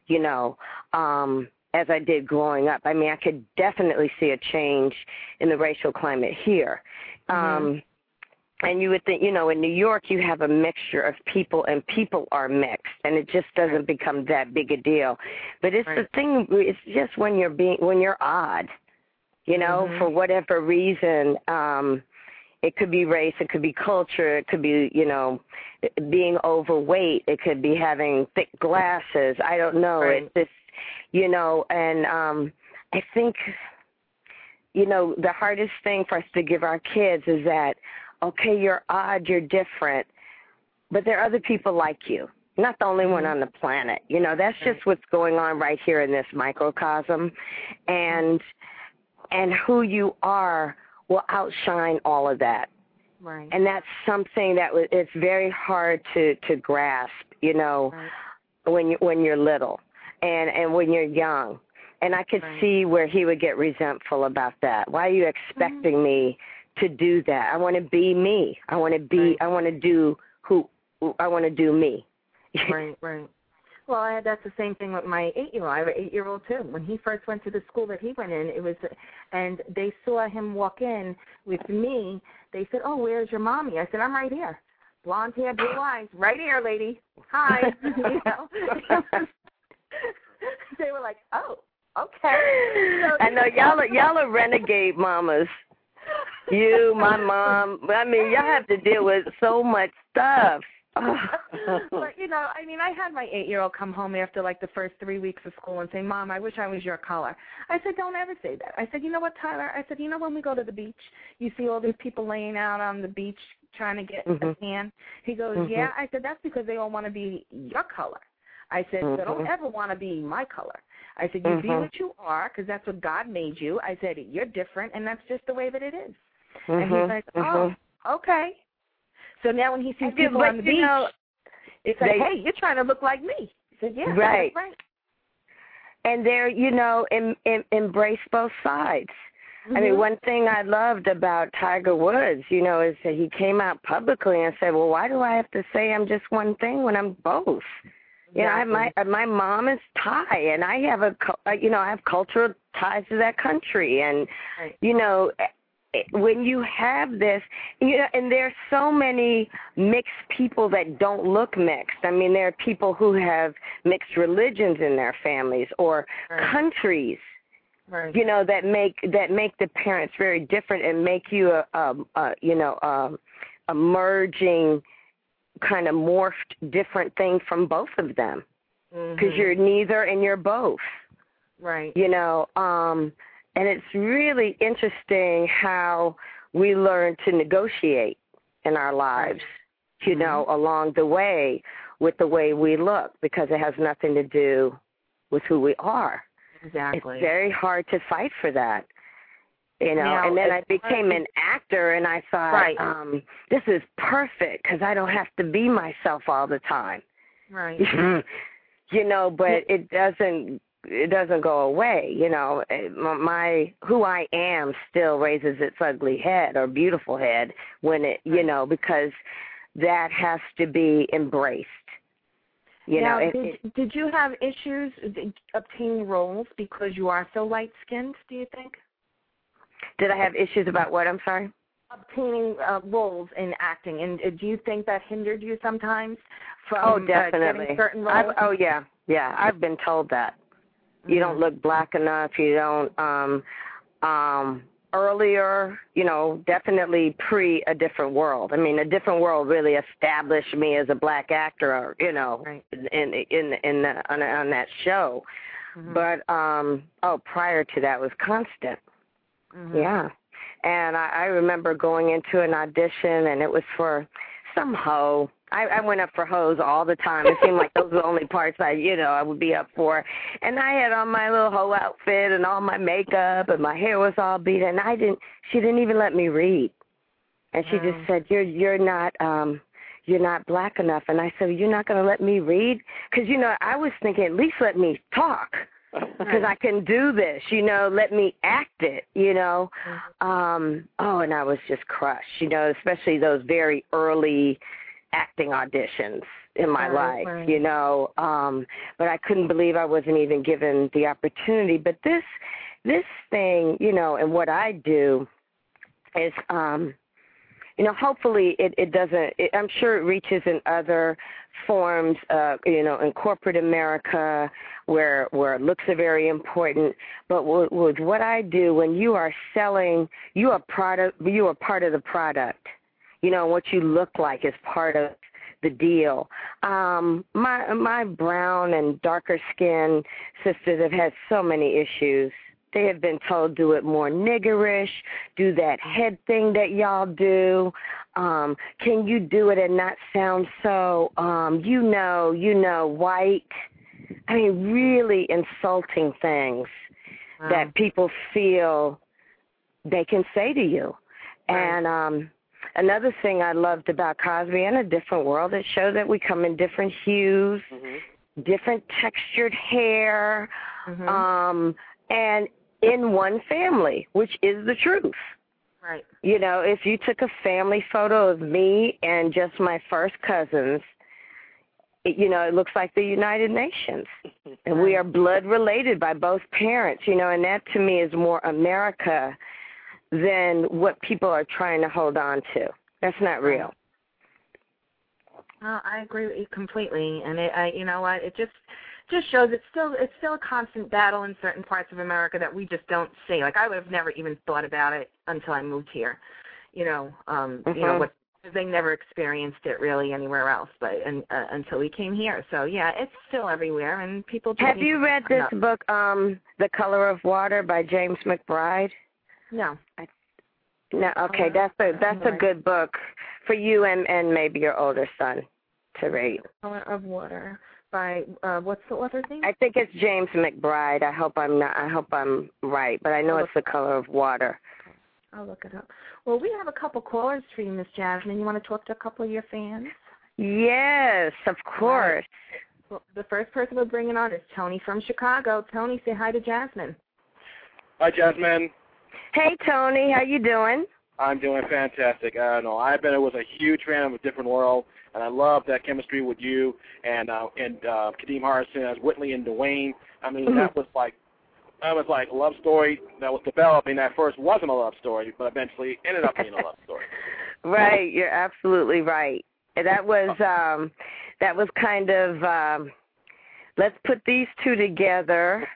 you know, um, as I did growing up. I mean, I could definitely see a change in the racial climate here. Mm-hmm. Um, and you would think, you know, in New York you have a mixture of people, and people are mixed, and it just doesn't right. become that big a deal. But it's right. the thing, it's just when you're being, when you're odd, you know, mm-hmm. for whatever reason. Um, it could be race, it could be culture, it could be, you know, being overweight, it could be having thick glasses. I don't know. Right. It's just, you know, and um, I think, you know, the hardest thing for us to give our kids is that, okay, you're odd, you're different, but there are other people like you. You're not the only one on the planet. You know, that's just what's going on right here in this microcosm. And and who you are will outshine all of that. Right. And that's something that w- it's very hard to, to grasp, you know, right. when you when you're little and, and when you're young. And I could right. see where he would get resentful about that. Why are you expecting mm-hmm. me to do that? I want to be me. I want to be. Right. I want to do who. I want to do me. right, right. Well, I, that's the same thing with my eight-year-old. I have an eight-year-old too. When he first went to the school that he went in, it was, and they saw him walk in with me. They said, "Oh, where's your mommy?" I said, "I'm right here. Blonde hair, blue eyes, right here, lady. Hi." you know. They were like, "Oh, okay." So, I know y'all are, y'all are renegade mamas. You, my mom. I mean, y'all have to deal with so much stuff. But, you know, I mean, I had my eight-year-old come home after, like, the first three weeks of school and say, "Mom, I wish I was your color." I said, "Don't ever say that." I said, "You know what, Tyler?" I said, "You know when we go to the beach, you see all these people laying out on the beach trying to get mm-hmm. a tan?" He goes, mm-hmm. "Yeah." I said, "That's because they all want to be your color." I said, mm-hmm. "So don't ever want to be my color." I said, "You mm-hmm. be what you are because that's what God made you." I said, "You're different, and that's just the way that it is." Mm-hmm. And he's like, "Oh, mm-hmm. okay." So now when he sees I people did, on the beach, know, it's like, they, "Hey, you're trying to look like me." I said, "Yeah, right. that's right." And they're, you know, em, em, embrace both sides. Mm-hmm. I mean, one thing I loved about Tiger Woods, you know, is that he came out publicly and said, "Well, why do I have to say I'm just one thing when I'm both?" You know, I, my my mom is Thai, and I have a, you know, I have cultural ties to that country, and right. you know, when you have this, you know, and there's so many mixed people that don't look mixed. I mean, there are people who have mixed religions in their families or right. countries, right. you know, that make that make the parents very different and make you a, a, a you know, a, a merging kind of morphed different thing from both of them, because mm-hmm. you're neither and you're both. Right. You know, um, and it's really interesting how we learn to negotiate in our lives, you mm-hmm. know, along the way with the way we look, because it has nothing to do with who we are. Exactly. It's very hard to fight for that. You know, now, and then I became an actor, and I thought, right. um, this is perfect because I don't have to be myself all the time. Right. You know, but it doesn't it doesn't go away. You know, my who I am still raises its ugly head or beautiful head when it, you know, because that has to be embraced. You now, know, it, did, it, did you have issues obtaining roles because you are so light-skinned, do you think? Did I have issues about what? I'm sorry? Obtaining uh, roles in acting, and uh, do you think that hindered you sometimes from oh, definitely. uh, getting certain roles? I've, oh, yeah, yeah. I've been told that. Mm-hmm. You don't look black enough. You don't. Um, um, earlier, you know, definitely pre A Different World. I mean, A Different World really established me as a black actor, you know, right. in in in the, on, on that show. Mm-hmm. But um, oh, prior to that was Constant. Mm-hmm. Yeah. And I, I remember going into an audition, and it was for some hoe. I, I went up for hoes all the time. It seemed like those were the only parts I, you know, I would be up for. And I had on my little hoe outfit and all my makeup, and my hair was all beat. And I didn't. She didn't even let me read. And she wow. just said, "You're you're not um you're not black enough." And I said, "You're not going to let me read?" Because you know, I was thinking, at least let me talk. Because I can do this, you know, let me act it, you know. Um, oh, and I was just crushed, you know, especially those very early acting auditions. in my right, life, right. you know. Um, but I couldn't believe I wasn't even given the opportunity. But this this thing, you know, and what I do is, um, you know, hopefully it, it doesn't, it, I'm sure it reaches in other forms, uh, you know, in corporate America where where looks are very important. But with, with what I do, when you are selling, you are product, you are part of the product. You know, what you look like is part of the deal. Um, my my brown and darker skinned sisters have had so many issues. They have been told, do it more niggerish, do that head thing that y'all do. Um, can you do it and not sound so, um, you know, you know, white? I mean, really insulting things Wow. that people feel they can say to you. Right. And um, another thing I loved about Cosby, in a different world, it showed that we come in different hues, Mm-hmm. different textured hair, Mhm. um, and in one family, which is the truth. Right. You know, if you took a family photo of me and just my first cousins, it, you know, it looks like the United Nations. And we are blood related by both parents, you know, and that to me is more America than what people are trying to hold on to. That's not real. Well, I agree with you completely, and it, I, you know what, it just just shows it's still it's still a constant battle in certain parts of America that we just don't see. Like I would have never even thought about it until I moved here. You know, um, Mm-hmm. you know what they never experienced it really anywhere else, but and, uh, until we came here. So yeah, it's still everywhere, and people. Just Have need you to read stand this up. book, um, The Color of Water by James McBride? No. No, okay, that's a that's a good book for you and and maybe your older son to read. Color of Water by uh, what's the author's name? I think it's James McBride. I hope I'm not. I hope I'm right, but I know it's The Color of Water. I'll look it up. Well, we have a couple callers for you, Miss Jasmine. You want to talk to a couple of your fans? Yes, of course. Well, the first person we're bringing on is Tony from Chicago. Tony, say hi to Jasmine. Hi, Jasmine. Hey, Tony, how you doing? I'm doing fantastic. I know I've been was a huge fan of A Different World, and I love that chemistry with you and uh, and uh, Kadeem Hardison as Whitley and Dwayne. I mean, that was like that was like a love story that was developing. That first wasn't a love story, but eventually ended up being a love story. Right, you're absolutely right. That was um, that was kind of um, let's put these two together.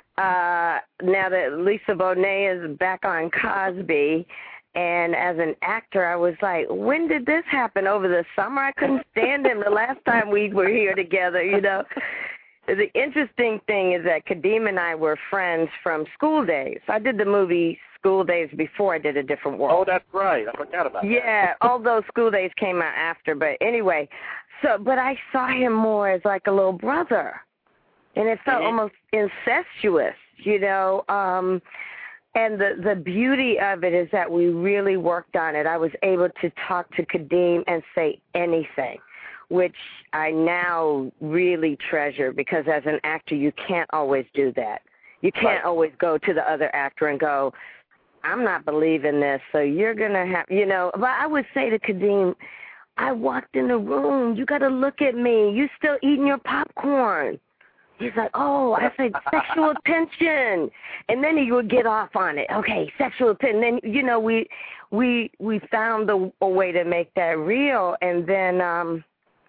Uh, now that Lisa Bonet is back on Cosby, and as an actor, I was like, when did this happen? Over the summer? I couldn't stand him the last time we were here together, you know. The interesting thing is that Kadeem and I were friends from School Days. I did the movie School Days before I did A Different World. Oh, that's right. I forgot about that. Yeah, although School Days came out after. But anyway, so but I saw him more as like a little brother. And it felt Mm-hmm. almost incestuous, you know. Um, and the, the beauty of it is that we really worked on it. I was able to talk to Kadeem and say anything, which I now really treasure because as an actor, you can't always do that. You can't Right. always go to the other actor and go, I'm not believing this, so you're going to have, you know. But I would say to Kadeem, I walked in the room. You got to look at me. You still eating your popcorn. He's like, oh, I said sexual tension, and then he would get off on it. Okay, sexual tension. Then you know we we we found a, a way to make that real, and then um,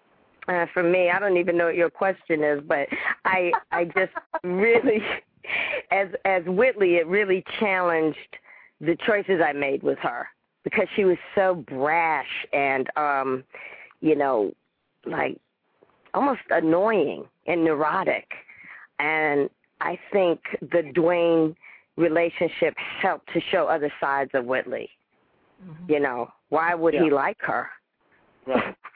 uh, for me, I don't even know what your question is, but I I just really, as as Whitley, it really challenged the choices I made with her because she was so brash and um, you know, like almost annoying and neurotic. And I think the Dwayne relationship helped to show other sides of Whitley. Mm-hmm. You know, why would yeah. he like her? Right. right.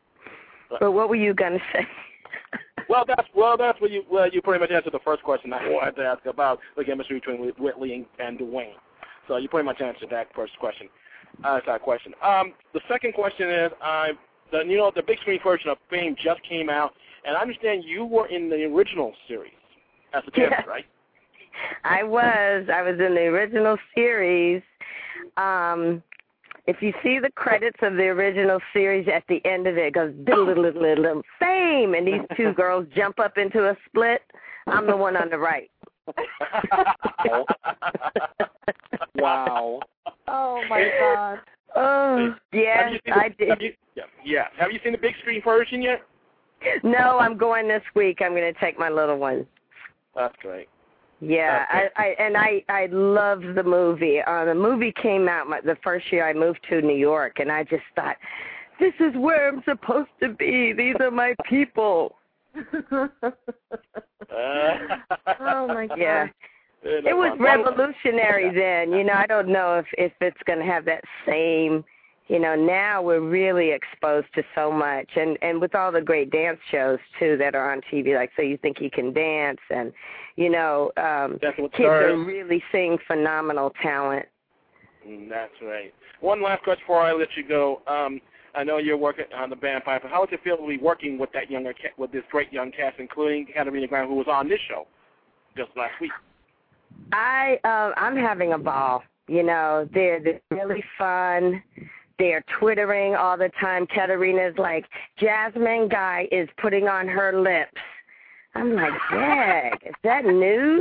But what were you going to say? Well, that's well, that's what you well, you pretty much answered the first question I wanted to ask about the chemistry between Whitley and, and Dwayne. So you pretty much answered that first question. Uh, that question. Um, the second question is, I, the you know, the big screen version of Fame just came out. And I understand you were in the original series as a dancer, yeah. right? I was. I was in the original series. Um, If you see the credits of the original series, at the end of it, it goes fame, and these two girls jump up into a split. I'm the one on the right. Wow. Oh my God. Oh yes, the, I did. Have you, yeah, yeah. Have you seen the big screen version yet? No, I'm going this week. I'm going to take my little one. That's great. Yeah, Okay. I, I and I I love the movie. Uh, the movie came out my, the first year I moved to New York, and I just thought, this is where I'm supposed to be. These are my people. Uh, Oh my God. Yeah, it was revolutionary then. You know, I don't know if if it's going to have that same. You know, now we're really exposed to so much, and and with all the great dance shows too that are on T V, like So You Think You Can Dance, and you know, um, That's what kids started. are really seeing phenomenal talent. Mm, That's right. One last question before I let you go. Um, I know you're working on the Vampire. How does it feel to be working with that younger ca- with this great young cast, including Katarina Graham, who was on this show just last week? I uh, I'm having a ball. You know, they're they're really fun. They're twittering all the time. Katarina's like, Jasmine Guy is putting on her lips. I'm like, Dag, is that news?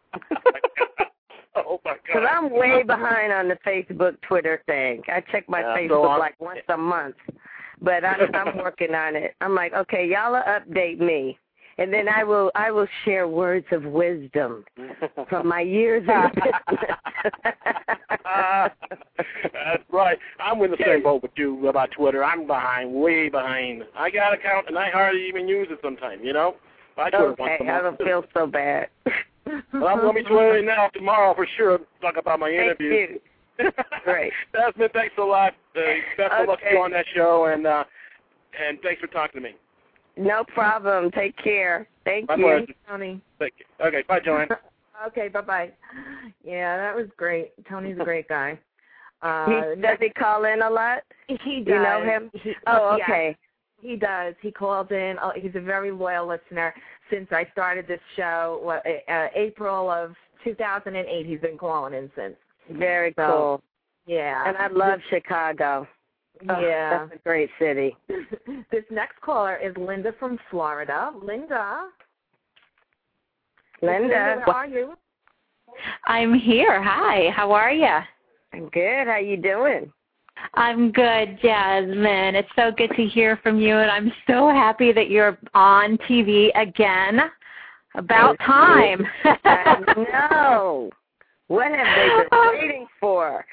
Oh my God! Because I'm way behind on the Facebook, Twitter thing. I check my Yeah, Facebook so I'm- like once a month, but I'm I'm working on it. I'm like, okay, y'all update me, and then I will I will share words of wisdom from my years in the business. That's right. I'm in the same boat with you about Twitter. I'm behind, way behind. I got an account, and I hardly even use it sometimes, you know? I Twitter once Okay, a month. I don't feel so bad. Well, I'm going to be Twittering now tomorrow for sure. Talk about my Thank interview. you. Great. Desmond, thanks a lot. Uh, best of luck to Okay. you on that show, and uh, and thanks for talking to me. No problem. Take care. Thank My you. pleasure. Tony. Thank you. Okay, bye, Joanne. Okay, bye-bye. Yeah, that was great. Tony's a great guy. Uh, He, does he call in a lot? He does. You know him? He, Oh, yeah, okay. he does. He calls in. Oh, he's a very loyal listener since I started this show. What, uh, April of two thousand eight, he's been calling in since. Very So, cool. Yeah. And I love Chicago. Oh, Yeah. That's a great city. This next caller is Linda from Florida. Linda. Linda. Where are you? I'm here. Hi. How are you? I'm good. How you doing? I'm good, Jasmine. It's so good to hear from you, and I'm so happy that you're on T V again. About time. I know. What have they been waiting for?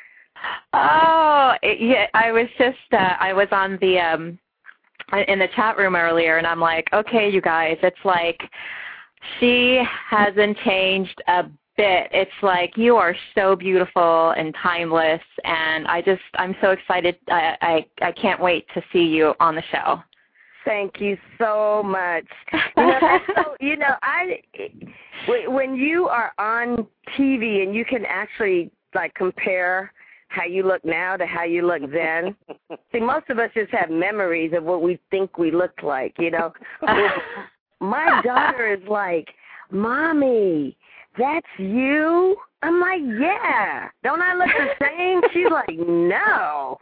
Oh, it, yeah. I was just uh, I was on the um in the chat room earlier, and I'm like, okay, you guys, it's like she hasn't changed a bit. It's like you are so beautiful and timeless, and I just I'm so excited. I I, I can't wait to see you on the show. Thank you so much. You know, that's so, you know, I when you are on T V and you can actually like compare how you look now to how you look then. See, most of us just have memories of what we think we look like, you know. My daughter is like, Mommy, that's you? I'm like, yeah. Don't I look the same? She's like, no.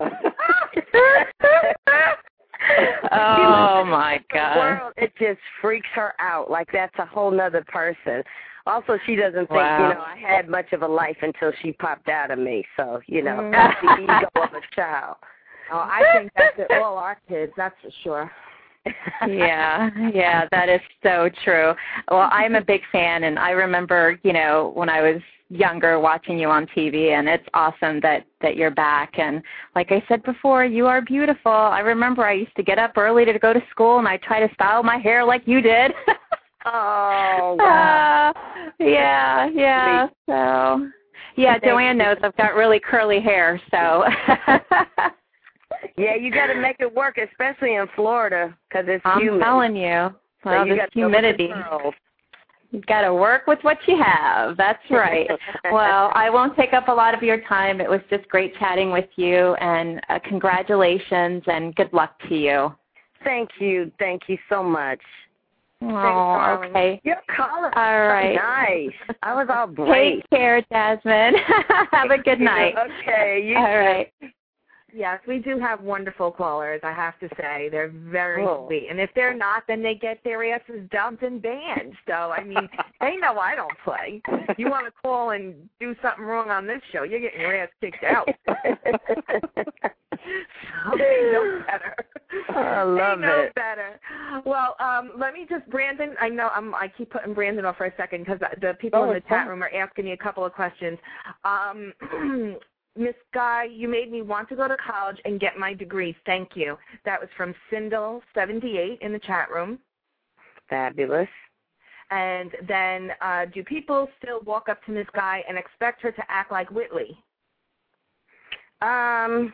Oh, my God. World, it just freaks her out. Like that's a whole nother person. Also, she doesn't think, Wow. you know, I had much of a life until she popped out of me. So, you know, Mm. that's the ego of a child. Oh, I think that's it. All our kids, that's for sure. Yeah, yeah, that is so true. Well, I'm a big fan, and I remember, you know, when I was younger watching you on T V, and it's awesome that, that you're back. And like I said before, you are beautiful. I remember I used to get up early to go to school, and I try to style my hair like you did. Oh, wow. Uh, yeah, yeah. So, yeah, Joanne knows I've got really curly hair, so. Yeah, you got to make it work, especially in Florida, because it's I'm humid. telling you. Well, so you this got to go with the humidity. curls. You've got to work with what you have. That's right. Well, I won't take up a lot of your time. It was just great chatting with you, and uh, congratulations and good luck to you. Thank you. Thank you so much. Oh, okay. Your collar is All right. so nice. I was all brave. Take care, Jasmine. Have a good night. Okay. You All right. Yes, we do have wonderful callers, I have to say. They're very Cool. sweet. And if they're not, then they get their asses dumped and banned. So, I mean, they know I don't play. You want to call and do something wrong on this show, you're getting your ass kicked out. So they know better. I love they know it. better. Well, um, let me just, Brandon, I know I'm, I keep putting Brandon off for a second because the people Oh, in the it's chat fine. room are asking me a couple of questions. Um, Miss Guy, you made me want to go to college and get my degree. Thank you. That was from Sindel seventy-eight in the chat room. Fabulous. And then, uh, do people still walk up to Miss Guy and expect her to act like Whitley? Um,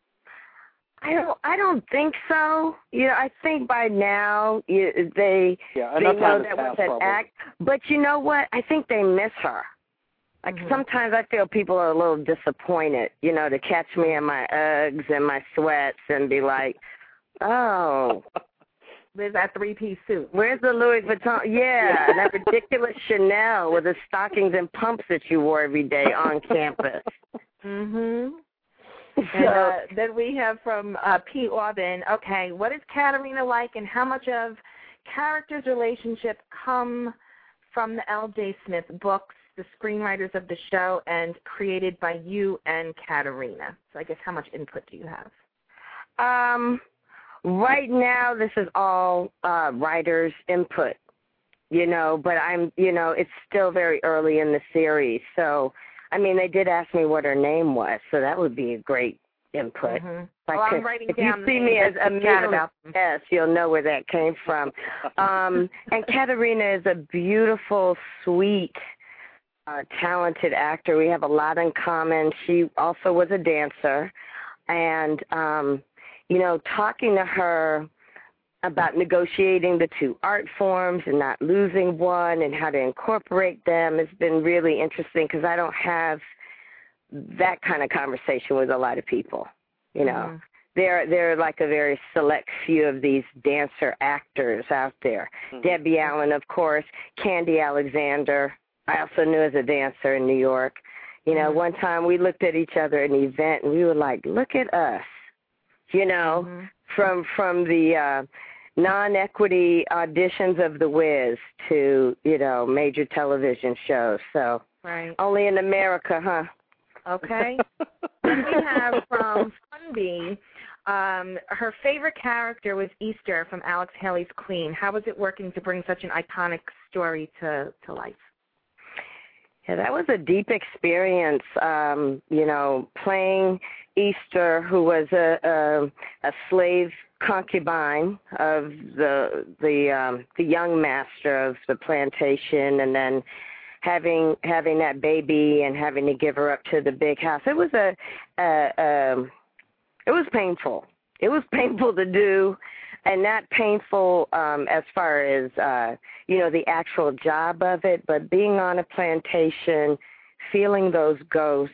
I don't. I don't think so. You know, I think by now you, they Yeah, they enough know time has that was passed, an probably. act. But you know what? I think they miss her. Like Mhm. sometimes I feel people are a little disappointed. You know, to catch me in my Uggs and my sweats and be like, "Oh, There's that three-piece suit. where's the Louis Vuitton? Yeah, that ridiculous Chanel with the stockings and pumps that you wore every day on campus." Mm-hmm. And uh, then we have from uh, Pete Aubin, okay, what is Katerina like and how much of characters' relationship come from the L J Smith books, the screenwriters of the show, and created by you and Katerina? So I guess how much input do you have? Um, right now, this is all uh, writers' input, you know, but I'm, you know, it's still very early in the series. So, I mean, they did ask me what her name was, so that would be a great input. Mm-hmm. If I Well, could- I'm writing if down you the see names me as that a you chat middle about them. yes, you'll know where that came from. Um, and Katerina is a beautiful, sweet, uh, talented actor. We have a lot in common. She also was a dancer. And, um, you know, talking to her about negotiating the two art forms and not losing one and how to incorporate them has been really interesting because I don't have that kind of conversation with a lot of people, you know. Mhm. There, there are like a very select few of these dancer actors out there. Mhm. Debbie Allen, of course, Candy Alexander. I also knew as a dancer in New York. You know, Mhm. one time we looked at each other at an event and we were like, look at us, you know, Mhm. from from the uh, non-equity auditions of The Wiz to, you know, major television shows. So Right. only in America, huh? Okay. Then we have from Funby, um, her favorite character was Easter from Alex Haley's Queen. How was it working to bring such an iconic story to, to life? Yeah, that was a deep experience, um, you know, playing Easter, who was a, a, a slave concubine of the the um, the young master of the plantation, and then having having that baby and having to give her up to the big house. It was a, a um, it was painful. It was painful to do, and not painful um, as far as uh, you know, the actual job of it, but being on a plantation, feeling those ghosts,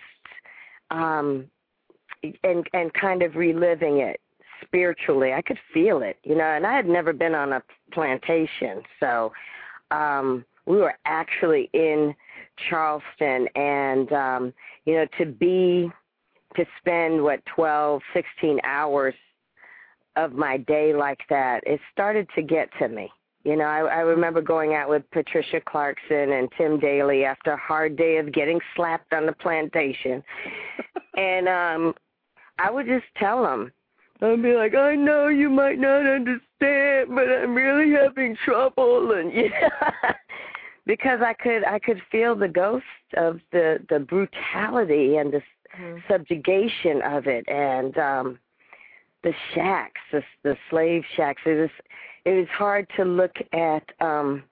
um, and and kind of reliving it spiritually. I could feel it, you know, and I had never been on a plantation, so um, we were actually in Charleston, and um, you know, to be to spend what twelve, sixteen hours of my day like that, it started to get to me. You know, I, I remember going out with Patricia Clarkson and Tim Daly after a hard day of getting slapped on the plantation. And um, I would just tell them, I'd be like, I know you might not understand, but I'm really having trouble. And you know, because I could I could feel the ghost of the, the brutality and the mm-hmm. subjugation of it. And um, the shacks, the, the slave shacks, it was, it was hard to look at um,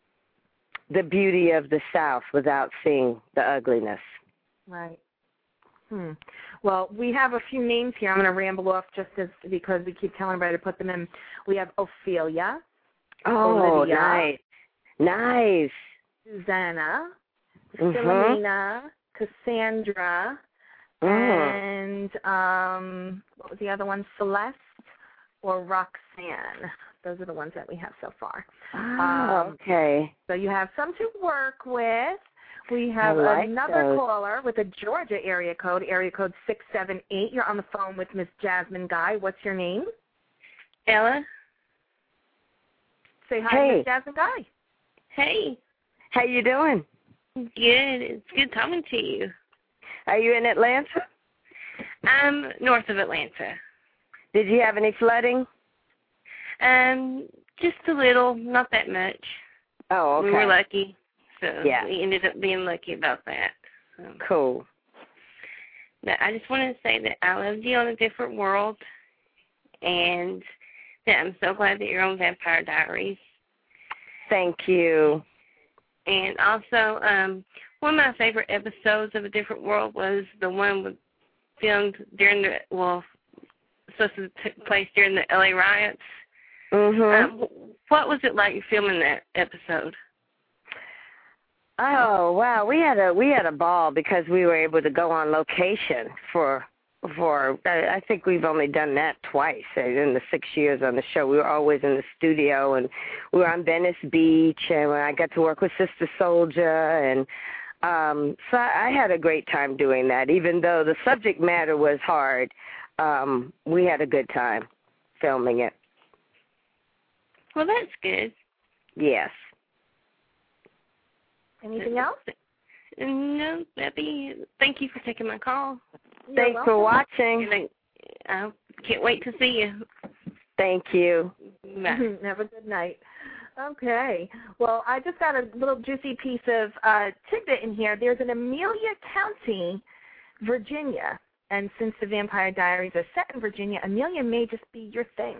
the beauty of the South without seeing the ugliness. Right. Hmm. Well, we have a few names here. I'm going to ramble off just as, because we keep telling everybody to put them in. We have Ophelia. Oh, Olivia, nice. Nice. Susanna, mm-hmm. Philomena, Cassandra, oh. and um, what was the other one? Celeste or Roxanne. Those are the ones that we have so far. Oh, um, okay. So you have some to work with. We have like another those. caller with a Georgia area code, area code six seven eight. You're on the phone with Miss Jasmine Guy. What's your name? Ella. Say hi Hey. to Miss Jasmine Guy. Hey. How you doing? Good. It's good talking to you. Are you in Atlanta? I'm north of Atlanta. Did you have any flooding? Um, just a little, not that much. Oh, okay. We were lucky, so Yeah. we ended up being lucky about that. So. Cool. But I just wanted to say that I loved you on A Different World, and that I'm so glad that you're on Vampire Diaries. Thank you. And also, um, one of my favorite episodes of A Different World was the one with, filmed during the, well, supposed to take place during the L A riots. Mm-hmm. Um, what was it like filming that episode? Oh, wow. We had a we had a ball because we were able to go on location for for I think we've only done that twice in the six years on the show. We were always in the studio, and we were on Venice Beach, and I got to work with Sister Soldier, and um, so I had a great time doing that. Even though the subject matter was hard, um, we had a good time filming it. Well, that's good. Yes. Anything else? No, that'd be. Thank you for taking my call. You're Thanks welcome. for watching. And I, I can't wait to see you. Thank you. Bye. Have a good night. Okay. Well, I just got a little juicy piece of uh, tidbit in here. There's an Amelia County, Virginia, and since the Vampire Diaries are set in Virginia, Amelia may just be your thing.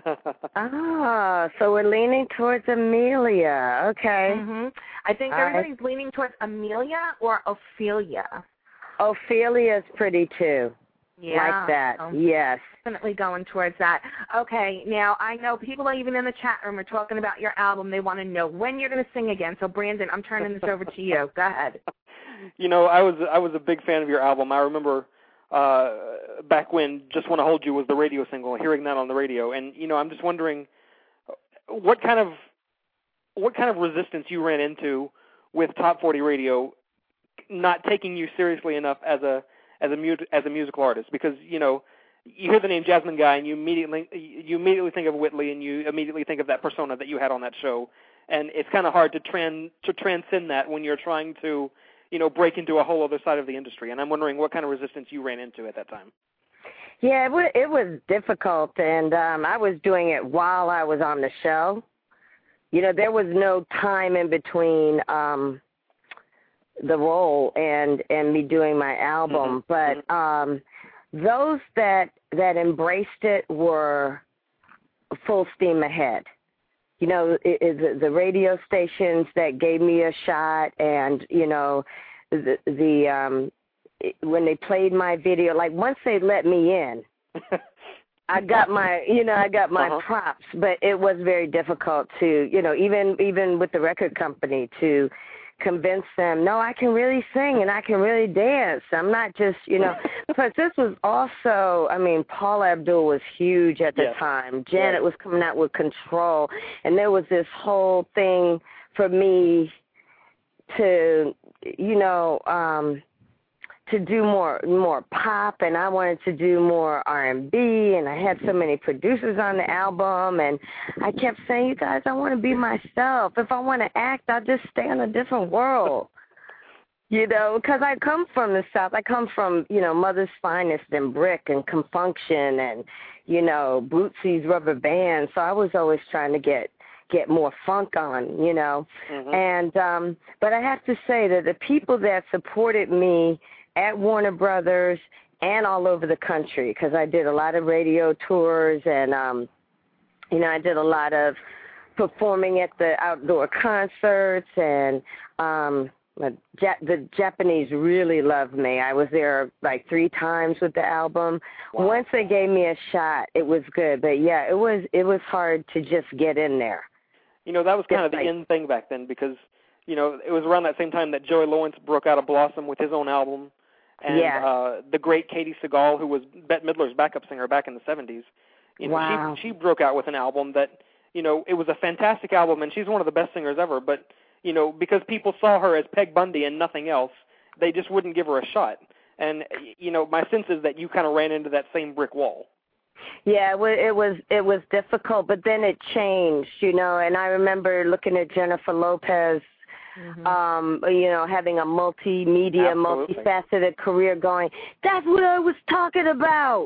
Ah, so we're leaning towards Amelia. Okay. Mm-hmm. I think All everybody's leaning towards Amelia or Ophelia. Ophelia's pretty too. Yeah. Like that. So Yes. definitely going towards that. Okay, now I know people are even in the chat room are talking about your album. They want to know when you're going to sing again. So Brandon, I'm turning this over to you. Go ahead. You know, I was I was a big fan of your album. I remember uh, back when Just Want to Hold You was the radio single, hearing that on the radio, and you know, I'm just wondering what kind of what kind of resistance you ran into with Top forty Radio not taking you seriously enough as a as a mu- as a musical artist, because you know you hear the name Jasmine Guy and you immediately you immediately think of Whitley and you immediately think of that persona that you had on that show, and it's kind of hard to tran to transcend that when you're trying to you know break into a whole other side of the industry. And I'm wondering what kind of resistance you ran into at that time. Yeah, it, w- it was difficult, and um, I was doing it while I was on the show. You know, there was no time in between um, the role and, and me doing my album. Mm-hmm. But um, those that that embraced it were full steam ahead. You know, it, it, the, the radio stations that gave me a shot, and you know, the the um, it, when they played my video, like once they let me in. I got my, you know, I got my uh-huh. props, but it was very difficult to, you know, even even with the record company to convince them, no, I can really sing and I can really dance. I'm not just, you know, because this was also, I mean, Paula Abdul was huge at the yes. time. Janet was coming out with Control, and there was this whole thing for me to, you know, um, to do more more pop, and I wanted to do more R and B, and I had so many producers on the album, and I kept saying, you guys, I want to be myself. If I want to act, I'll just stay in a different world, you know, because I come from the South. I come from, you know, Mother's Finest and Brick and Confunction and, you know, Bootsy's Rubber Band, so I was always trying to get get more funk on, you know, mm-hmm. and um, but I have to say that the people that supported me at Warner Brothers and all over the country, because I did a lot of radio tours and, um, you know, I did a lot of performing at the outdoor concerts, and um, the, the Japanese really loved me. I was there like three times with the album. Wow. Once they gave me a shot, it was good. But, yeah, it was it was hard to just get in there. You know, that was kind Just of the like, in thing back then, because, you know, it was around that same time that Joey Lawrence broke out of Blossom with his own album. And yeah. uh, the great Katie Segal, who was Bette Midler's backup singer back in the seventies, you know, wow. she she broke out with an album that, you know, it was a fantastic album, and she's one of the best singers ever. But, you know, because people saw her as Peg Bundy and nothing else, they just wouldn't give her a shot. And, you know, my sense is that you kind of ran into that same brick wall. Yeah, it was, it was it was difficult, but then it changed, you know, and I remember looking at Jennifer Lopez, mm-hmm. um, you know, having a multimedia, Absolutely. multifaceted career going, that's what I was talking about.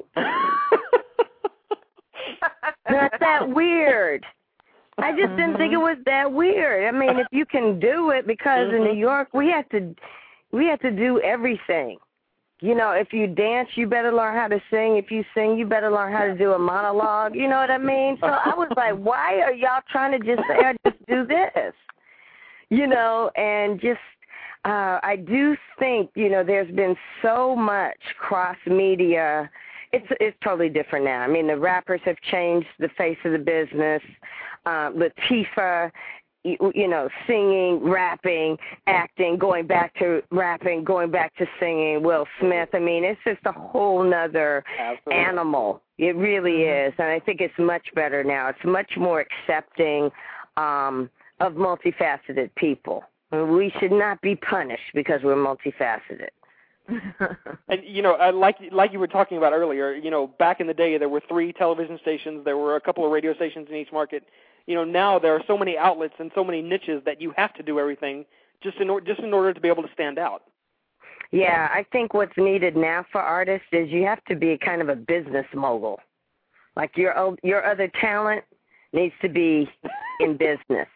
Not that weird. I just mm-hmm. didn't think it was that weird. I mean, if you can do it, because mm-hmm. in New York, we have to, we have to do everything. You know, if you dance, you better learn how to sing. If you sing, you better learn how to do a monologue. You know what I mean? So I was like, why are y'all trying to just say, I just do this? You know, and just, uh, I do think, you know, there's been so much cross-media. It's, it's totally different now. I mean, the rappers have changed the face of the business. Uh, Latifah, you know, singing, rapping, acting, going back to rapping, going back to singing, Will Smith. I mean, it's just a whole nother Absolutely. Animal. It really mm-hmm. is. And I think it's much better now. It's much more accepting um, of multifaceted people. We should not be punished because we're multifaceted. And, you know, like like you were talking about earlier, you know, back in the day there were three television stations, there were a couple of radio stations in each market. You know, now there are so many outlets and so many niches that you have to do everything just in, or, just in order to be able to stand out. Yeah, I think what's needed now for artists is you have to be kind of a business mogul. Like your your other talent needs to be in business.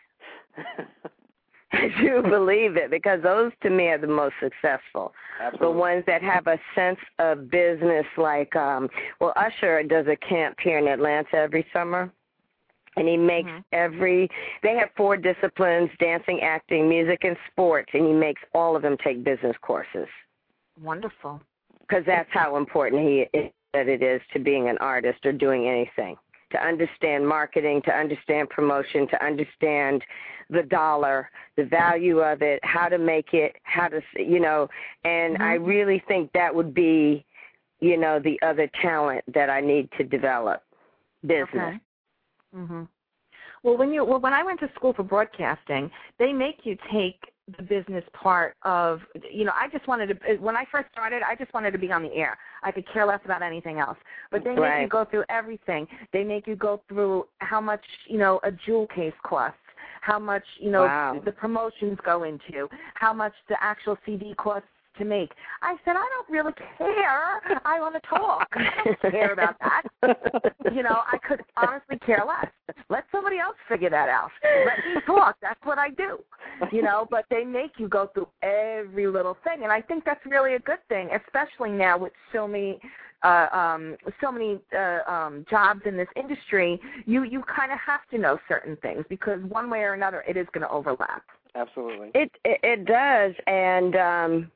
I do believe it, because those to me are the most successful. Absolutely. The ones that have a sense of business, like, um, well, Usher does a camp here in Atlanta every summer. And he makes mm-hmm. every, they have four disciplines, dancing, acting, music, and sports, and he makes all of them take business courses. Wonderful. Because that's how important he is, that it is to being an artist or doing anything. To understand marketing, to understand promotion, to understand the dollar, the value of it, how to make it, how to, you know, and mm-hmm. I really think that would be, you know, the other talent that I need to develop, business. Okay. Mhm. Well, when you well, when I went to school for broadcasting, they make you take the business part of, you know, I just wanted to, when I first started, I just wanted to be on the air. I could care less about anything else. But they make right. you go through everything. They make you go through how much, you know, a jewel case costs, how much, you know, wow. the promotions go into, how much the actual C D costs to make. I said, I don't really care. I want to talk. I don't care about that. You know, I could honestly care less. Let somebody else figure that out. Let me talk. That's what I do. You know, but they make you go through every little thing, and I think that's really a good thing, especially now with so many uh, um, so many uh, um, jobs in this industry. You you kind of have to know certain things, because one way or another, it is going to overlap. Absolutely. It it, it does, and um,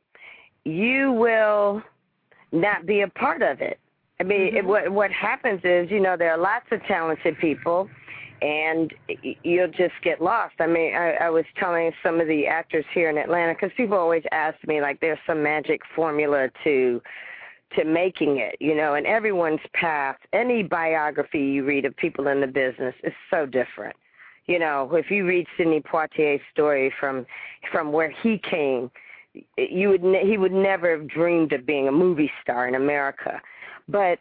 you will not be a part of it. I mean, mm-hmm. it, what what happens is, you know, there are lots of talented people, and you'll just get lost. I mean, I, I was telling some of the actors here in Atlanta, because people always ask me, like, there's some magic formula to to making it, you know, and everyone's path, any biography you read of people in the business is so different. You know, if you read Sidney Poitier's story from from where he came, you would ne- he would never have dreamed of being a movie star in America. But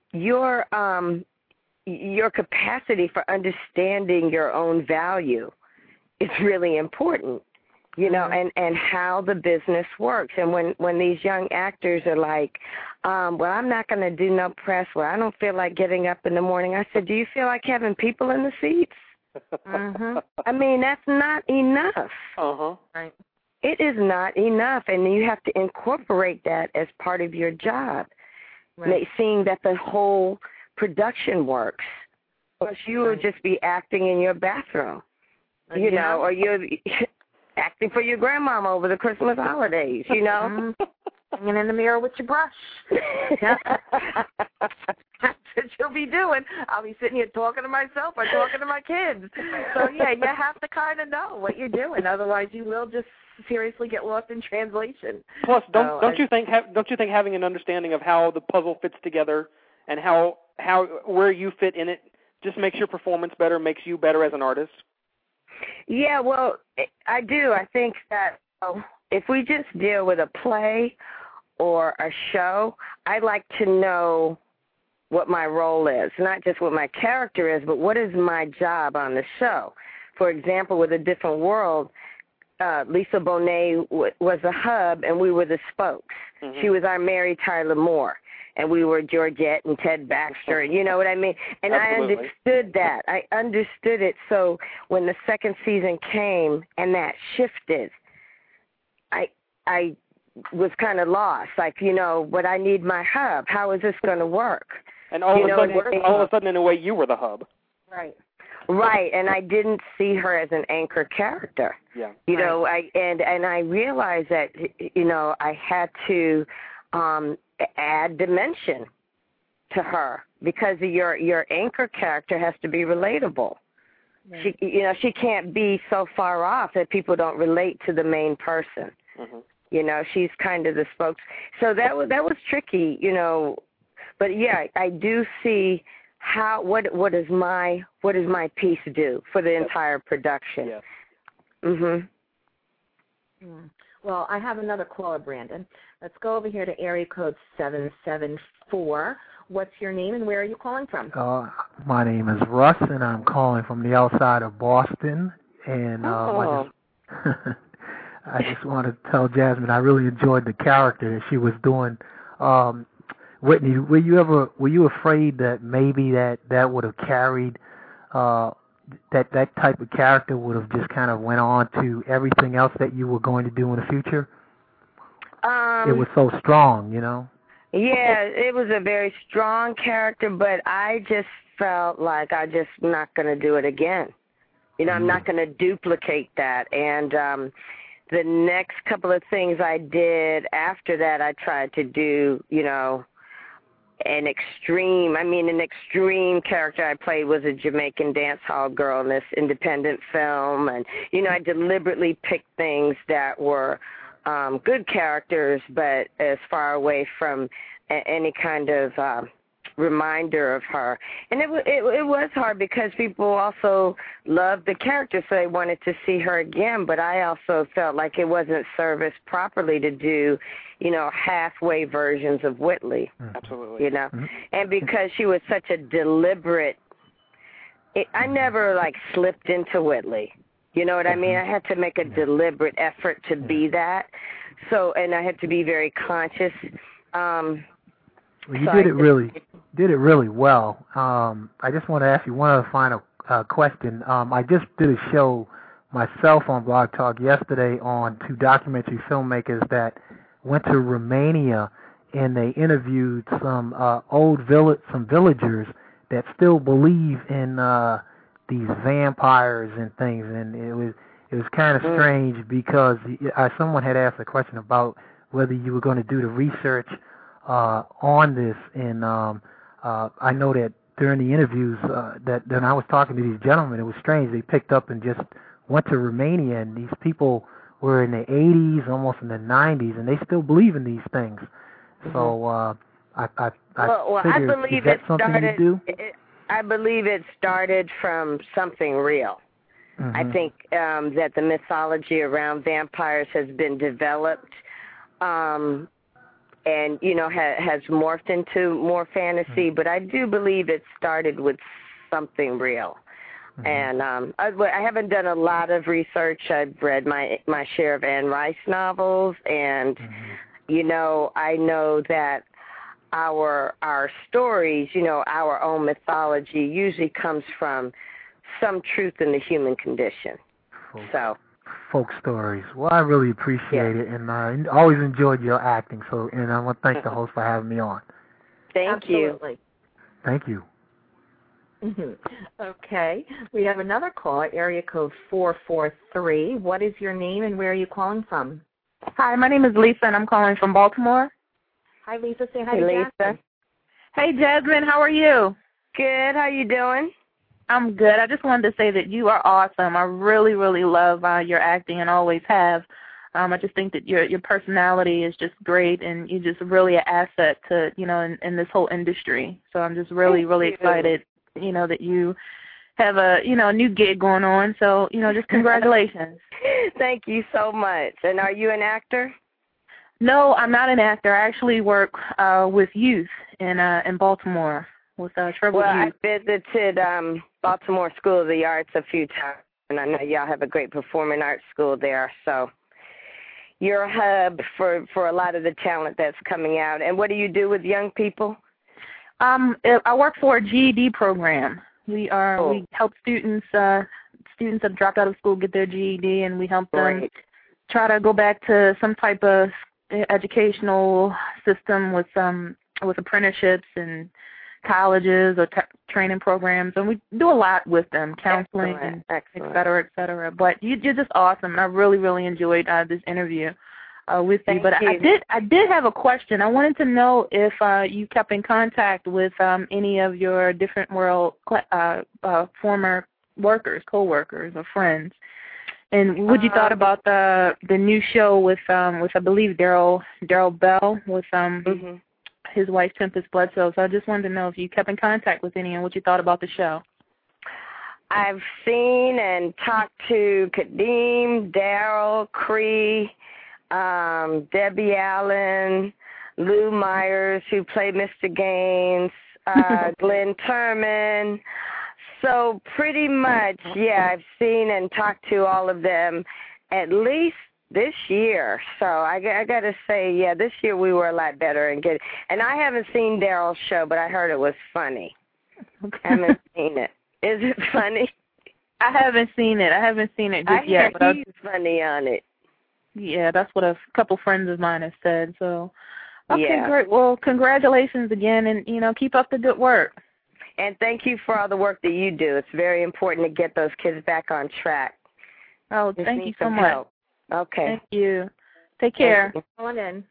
your um, your capacity for understanding your own value is really important, you know, and, and how the business works. And when, when these young actors are like, um, well, I'm not going to do no press, well, I don't feel like getting up in the morning. I said, do you feel like having people in the seats? Mm-hmm. I mean, that's not enough. Uh-huh. Right. It is not enough, and you have to incorporate that as part of your job, right. Seeing that the whole production works. Or you will just be acting in your bathroom, you yeah. know, or you're acting for your grandmama over the Christmas holidays, you know. Hanging in the mirror with your brush. That's what you'll be doing. I'll be sitting here talking to myself or talking to my kids. So, yeah, you have to kind of know what you're doing. Otherwise, you will just seriously get lost in translation. Plus, don't so, don't I, you think ha- don't you think having an understanding of how the puzzle fits together and how how where you fit in it just makes your performance better, makes you better as an artist? Yeah, well, I do. I think that well, if we just deal with a play or a show, I like to know what my role is, not just what my character is, but what is my job on the show. For example, with A Different World, uh, Lisa Bonet w- was the hub, and we were the spokes. Mm-hmm. She was our Mary Tyler Moore, and we were Georgette and Ted Baxter, and you know what I mean? And Absolutely. I understood that. I understood it. So when the second season came and that shifted, I I was kind of lost. Like, you know, but I need my hub. How is this going to work? And all you of, a sudden, I mean? all of a sudden, in a way, you were the hub. Right. Right, and I didn't see her as an anchor character. Yeah. You right. know, I and and I realized that you know I had to um, add dimension to her because your your anchor character has to be relatable. Right. She, you know, she can't be so far off that people don't relate to the main person. Mm-hmm. You know, she's kind of the spokes. So that was that was tricky. You know, but yeah, I do see. How what what is my what does my piece do for the entire production? Yes. Mhm. Mm. Well, I have another caller, Brandon. Let's go over here to area code seven seven four. What's your name and where are you calling from? Uh, my name is Russ, and I'm calling from the outside of Boston. And um, oh. I just I just want to tell Jasmine I really enjoyed the character that she was doing. Um, Whitney, were you ever were you afraid that maybe that, that would have carried uh, that that type of character would have just kind of went on to everything else that you were going to do in the future? Um, it was so strong, you know. Yeah, it was a very strong character, but I just felt like I just not going to do it again. You know, mm. I'm not going to duplicate that. And um, the next couple of things I did after that, I tried to do, you know. An extreme, I mean, an extreme character I played was a Jamaican dance hall girl in this independent film. And, you know, I deliberately picked things that were um, good characters, but as far away from a- any kind of uh, reminder of her. And it, w- it, it was hard because people also loved the character, so they wanted to see her again. But I also felt like it wasn't serviced properly to do, you know, halfway versions of Whitley. Absolutely. You know, mm-hmm. and because she was such a deliberate, it, I never, like, slipped into Whitley. You know what I mean? I had to make a deliberate effort to be that. So, and I had to be very conscious. Um, well, you so did I it really, did it really well. Um, I just want to ask you one other final uh, question. Um, I just did a show myself on Blog Talk yesterday on two documentary filmmakers that went to Romania, and they interviewed some uh, old vill- some villagers that still believe in uh, these vampires and things. And it was it was kind of strange because uh, someone had asked a question about whether you were going to do the research uh, on this. And um, uh, I know that during the interviews uh, that when I was talking to these gentlemen, it was strange. They picked up and just went to Romania, and these people were in the eighties, almost in the nineties, and they still believe in these things. Mm-hmm. So uh, I, I, I well, well, figured, I believe is that it something started, you do? It, I believe it started from something real. Mm-hmm. I think um, that the mythology around vampires has been developed um, and, you know, ha- has morphed into more fantasy, mm-hmm. but I do believe it started with something real. Mm-hmm. And um, I, I haven't done a lot of research. I've read my my share of Anne Rice novels, and mm-hmm. you know, I know that our our stories, you know, our own mythology usually comes from some truth in the human condition. Folk, so, folk stories. Well, I really appreciate yeah. it, and I uh, always enjoyed your acting. So, and I want to thank the host for having me on. Thank Absolutely. you. Thank you. Mm-hmm. Okay. We have another caller, area code four four three. What is your name and where are you calling from? Hi, my name is Lisa, and I'm calling from Baltimore. Hi, Lisa. Say hi hey, to Lisa. Jasmine. Hey, Jasmine. How are you? Good. How you doing? I'm good. I just wanted to say that you are awesome. I really, really love uh, your acting and always have. Um, I just think that your your personality is just great, and you're just really an asset to, you know, in, in this whole industry. So I'm just really, Thank really you. excited, you know, that you have a, you know, a new gig going on. So, you know, just congratulations. Thank you so much. And are you an actor? No, I'm not an actor. I actually work uh, with youth in uh, in Baltimore with uh, troubled well, youth. Well, I visited um, Baltimore School of the Arts a few times, and I know y'all have a great performing arts school there. So you're a hub for, for a lot of the talent that's coming out. And what do you do with young people? Um, I work for a G E D program. We are oh. we help students uh, students that dropped out of school get their G E D, and we help them right. try to go back to some type of educational system with um with apprenticeships and colleges or t- training programs, and we do a lot with them, counseling, Excellent. and Excellent. et cetera, et cetera. But you, you're just awesome. I really, really enjoyed uh, this interview uh, with Thank you. But you. I did, I did have a question. I wanted to know if uh, you kept in contact with um, any of your different world uh, uh, former workers, co-workers, or friends. And what you um, thought about the the new show with um with I believe Daryl Daryl Bell with um mm-hmm. his wife Tempest Bledsoe. So I just wanted to know if you kept in contact with any and what you thought about the show. I've seen and talked to Kadeem, Daryl, Cree, um, Debbie Allen, Lou Myers, who played Mister Gaines, uh, Glenn Turman. So pretty much, yeah, I've seen and talked to all of them at least this year. So I, I got to say, yeah, this year we were a lot better and good. And I haven't seen Daryl's show, but I heard it was funny. Okay. I haven't seen it. Is it funny? I haven't seen it. I haven't seen it just I yet. But he's I, funny on it. Yeah, that's what a couple friends of mine have said. So, okay, yeah. great. Well, congratulations again, and you know, keep up the good work. And thank you for all the work that you do. It's very important to get those kids back on track. Oh, Just thank you so some much. help. Okay. Thank you. Take care. Come on in.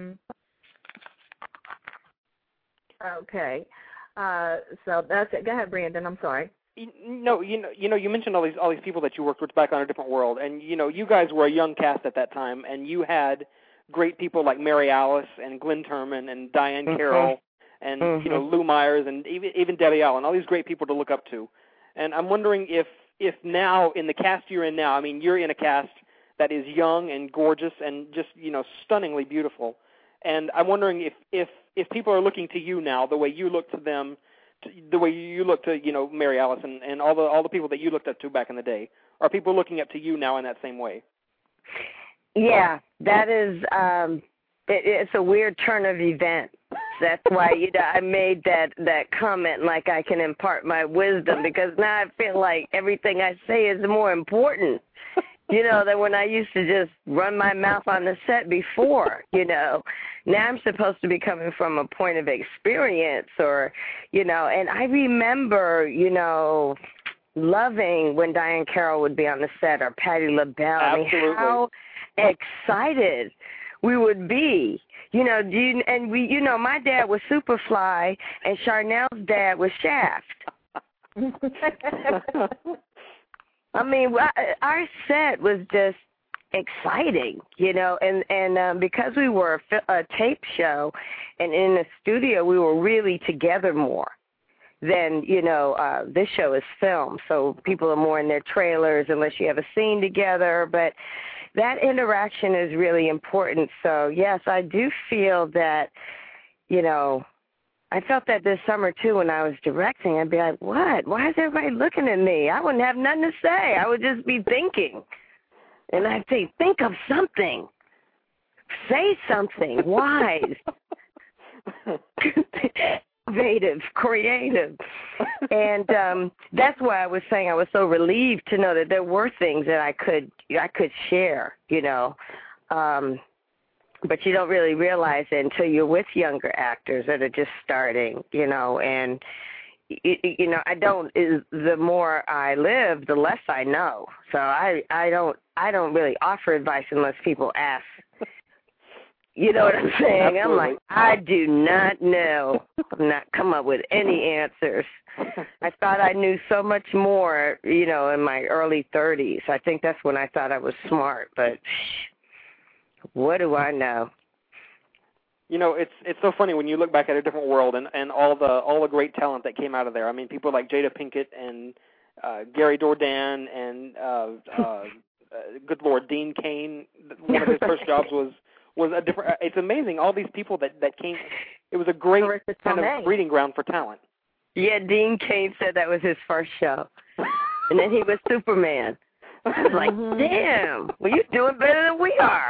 Okay. Uh, so that's it. Go ahead, Brandon. I'm sorry. No, you know, you know, you mentioned all these all these people that you worked with back on A Different World, and you know, you guys were a young cast at that time, and you had great people like Mary Alice and Glenn Turman and Diane mm-hmm. Carroll. And, mm-hmm. you know, Lou Myers and even even Debbie Allen, all these great people to look up to. And I'm wondering if if now, in the cast you're in now, I mean, you're in a cast that is young and gorgeous and just, you know, stunningly beautiful. And I'm wondering if, if, if people are looking to you now the way you look to them, to, the way you look to, you know, Mary Alice and, and all the all the people that you looked up to back in the day, are people looking up to you now in that same way? Yeah, that is, um, it, it's a weird turn of events. That's why you know, I made that, that comment like I can impart my wisdom, because now I feel like everything I say is more important, you know, than when I used to just run my mouth on the set before, you know. Now I'm supposed to be coming from a point of experience or, you know, and I remember, you know, loving when Diane Carroll would be on the set or Patti LaBelle. Absolutely. I mean, how excited we would be. You know, do you, and we, you know, my dad was Superfly, and Charnel's dad was Shaft. I mean, our set was just exciting, you know, and and um, because we were a, a tape show, and in the studio, we were really together more than, you know, uh, this show is film, so people are more in their trailers unless you have a scene together, but that interaction is really important. So, yes, I do feel that, you know, I felt that this summer, too, when I was directing. I'd be like, what? Why is everybody looking at me? I wouldn't have nothing to say. I would just be thinking. And I'd say, think of something. Say something wise. Innovative, creative. And um, that's why I was saying I was so relieved to know that there were things that I could I could share, you know. Um, but you don't really realize it until you're with younger actors that are just starting, you know. And, you know, I don't, is the more I live, the less I know. So I, I don't I don't really offer advice unless people ask. You know what I'm saying? Absolutely. I'm like, I do not know. I'm not come up with any answers. I thought I knew so much more, you know, in my early thirties. I think that's when I thought I was smart, but what do I know? You know, it's it's so funny when you look back at A Different World and, and all the all the great talent that came out of there. I mean, people like Jada Pinkett and uh, Gary Dourdan and uh, uh, uh, good Lord, Dean Cain. One of his first jobs was was a different. It's amazing all these people that that came. It was a great kind of breeding ground for talent. Yeah, Dean Cain said that was his first show, and then he was Superman. I was like, mm-hmm. damn, well, you're doing better than we are.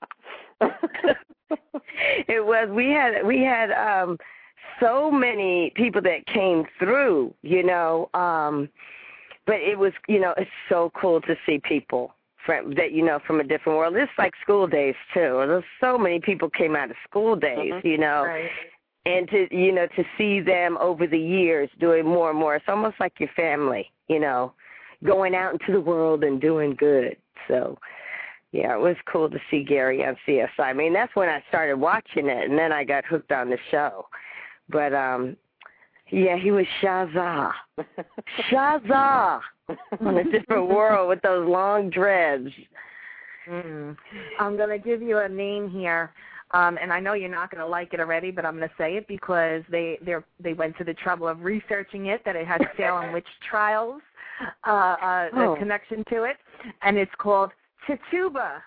It was. We had we had um, so many people that came through, you know. Um, but it was, you know, it's so cool to see people from that, you know, from a different world. It's like school days too. There's so many people came out of school days, mm-hmm. you know, right. and to you know to see them over the years doing more and more. It's almost like your family, you know, going out into the world and doing good. So. Yeah, it was cool to see Gary on C S I. I mean, that's when I started watching it, and then I got hooked on the show. But, um, yeah, he was Shazza. Shazza! On a different world with those long dreads. Mm. I'm going to give you a name here, um, and I know you're not going to like it already, but I'm going to say it because they they they went to the trouble of researching it, that it has Salem witch trials, uh, uh, oh. a connection to it, and it's called Tituba.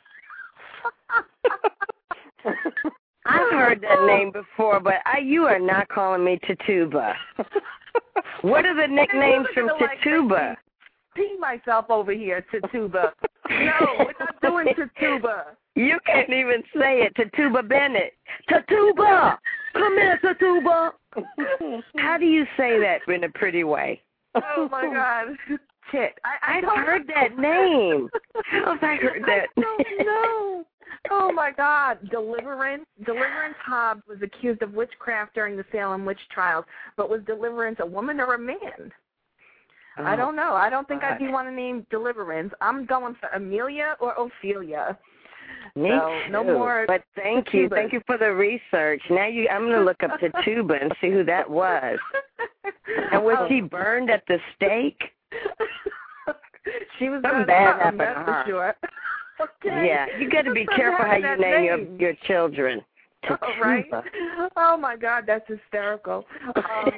I've heard that name before, but I, you are not calling me Tituba. What are the nicknames from Tituba? Like, pee myself over here, Tituba. No, we're not doing Tituba. You can't even say it, Tituba Bennett. Tituba! Come here, Tituba! How do you say that in a pretty way? Oh, my God. Tit. I, I I've heard that name. How have I heard that? I don't know. Oh, my God. Deliverance. Deliverance Hobbs was accused of witchcraft during the Salem witch trials, but was Deliverance a woman or a man? Oh, I don't know. I don't think God. I'd be want to name Deliverance. I'm going for Amelia or Ophelia. Me so, too. No more. But thank you. Thank you for the research. Now you, I'm going to look up Tituba and see who that was. And was oh. she burned at the stake? She was something bad happened to her. her. Sure. Okay. Yeah, you got to be careful how you name your, your children. Oh, right? Oh, my God, that's hysterical. Um,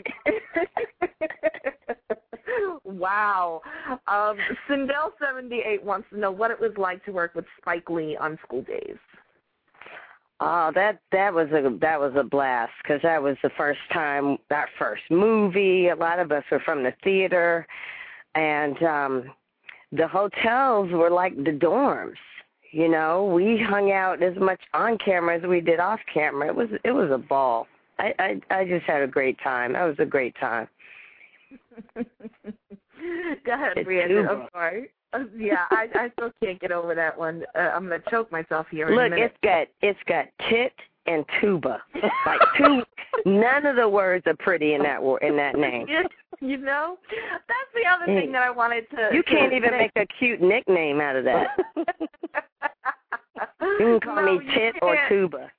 wow. Um, Sindel seventy-eight wants to know what it was like to work with Spike Lee on School Days. Oh, that that was a that was a blast because that was the first time, our first movie. A lot of us were from the theater, and um, the hotels were like the dorms. You know, we hung out as much on camera as we did off camera. It was it was a ball. I I, I just had a great time. That was a great time. Go ahead, Brianna. I'm sorry. Uh, yeah, I I still can't get over that one. Uh, I'm gonna choke myself here. Look, in a minute. it's got it's got tit and tuba. Like two. None of the words are pretty in that in that name. You know, that's the other thing that I wanted to. You can't to even make. make a cute nickname out of that. You can call no, me Tit or Tuba.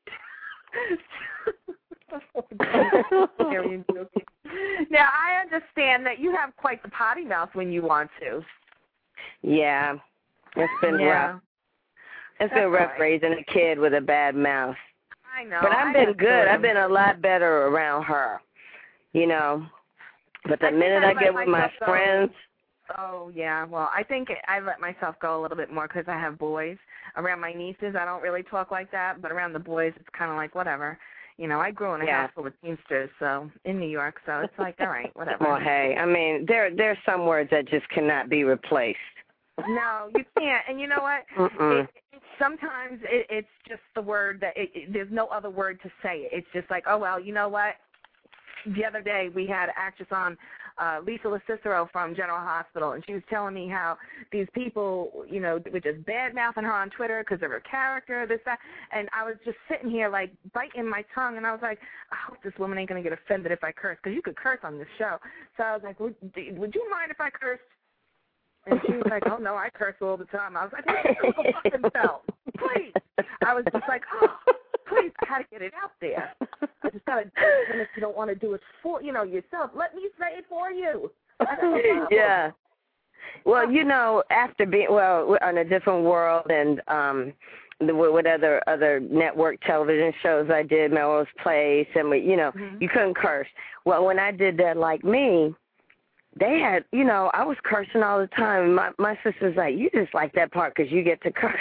Now, I understand that you have quite the potty mouth when you want to. Yeah, it's been yeah. rough. It's been rough right. raising a kid with a bad mouth. I know. But I've I been good. I've been a lot better around her, you know. But the I minute I, I get with my go. friends. Oh, yeah. Well, I think I let myself go a little bit more because I have boys. Around my nieces, I don't really talk like that. But around the boys, it's kind of like whatever. You know, I grew in a yeah. house full of Teamsters, so in New York, so it's like, all right, whatever. Well, hey, I mean, there there's some words that just cannot be replaced. No, you can't. And you know what? Mm-mm. It, it, sometimes it, it's just the word that it, it, there's no other word to say it. It's just like, oh, well, you know what? The other day we had an actress on, uh, Lisa LoCicero from General Hospital, and she was telling me how these people, you know, were just bad-mouthing her on Twitter because of her character, this, that. And I was just sitting here, like, biting my tongue, and I was like, I hope this woman ain't going to get offended if I curse, because you could curse on this show. So I was like, would, would you mind if I cursed? And she was like, oh, no, I curse all the time. I was like, oh, fucking self. Please. I was just like, oh, please, I got to get it out there. I just got to do it. And if you don't want to do it for, you know, yourself, let me say it for you. Yeah. Well, you know, after being, well, on a different world and um, the, what other other network television shows I did, Melrose Place, and, we, you know, mm-hmm. you couldn't curse. Well, when I did that Like Me, they had, you know, I was cursing all the time. My my sister's like, you just like that part because you get to curse.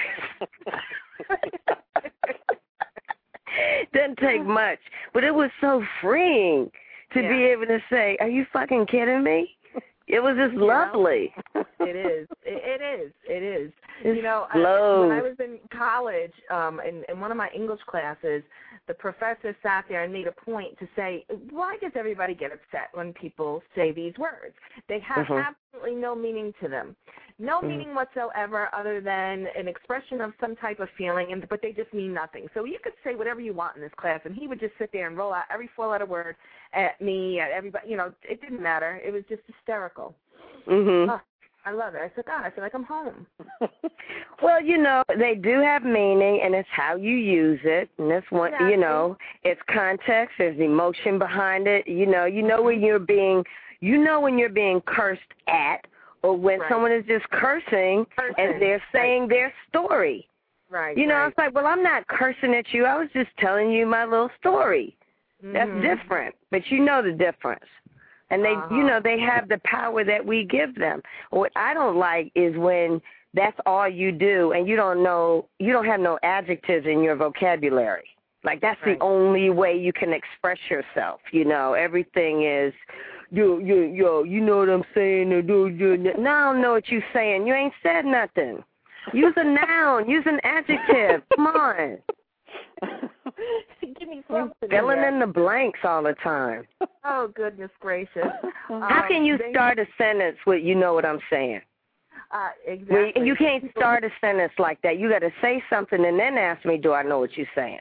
Didn't take much, but it was so freeing to Yeah. be able to say, are you fucking kidding me? It was just You know? lovely. It is. It, it is. It is. It's you know, low. I, when I was in college, um, in, in one of my English classes, the professor sat there and made a point to say, why does everybody get upset when people say these words? They have Mhm. absolutely no meaning to them. No Mhm. meaning whatsoever other than an expression of some type of feeling, and but they just mean nothing. So you could say whatever you want in this class, and he would just sit there and roll out every four-letter word at me, at everybody. You know, it didn't matter. It was just hysterical. Mhm. Oh, I love it. I said, God, I feel like I'm home. Well, you know, they do have meaning, and it's how you use it. And this one, Exactly. you know, it's context. There's emotion behind it. You know, you know when you're being, you know when you're being cursed at, or when Right. someone is just cursing, Cursing. and they're saying Right. their story. Right. You know, right. it's like, well, I'm not cursing at you. I was just telling you my little story. That's Mhm. different, but you know the difference. And they, Uh-huh. you know, they have the power that we give them. What I don't like is when that's all you do and you don't know, you don't have no adjectives in your vocabulary. Like that's Right. the only way you can express yourself. You know, everything is, yo, yo, yo, you know what I'm saying? Or, do, do, no, I don't know what you're saying. You ain't said nothing. Use a noun. Use an adjective. Come on. Give me something. Filling here. in the blanks all the time. Oh, goodness gracious. How Um, can you they- start a sentence with "you know what I'm saying"? Uh, Well, exactly. you can't start a sentence like that. You got to say something and then ask me, "Do I know what you're saying?"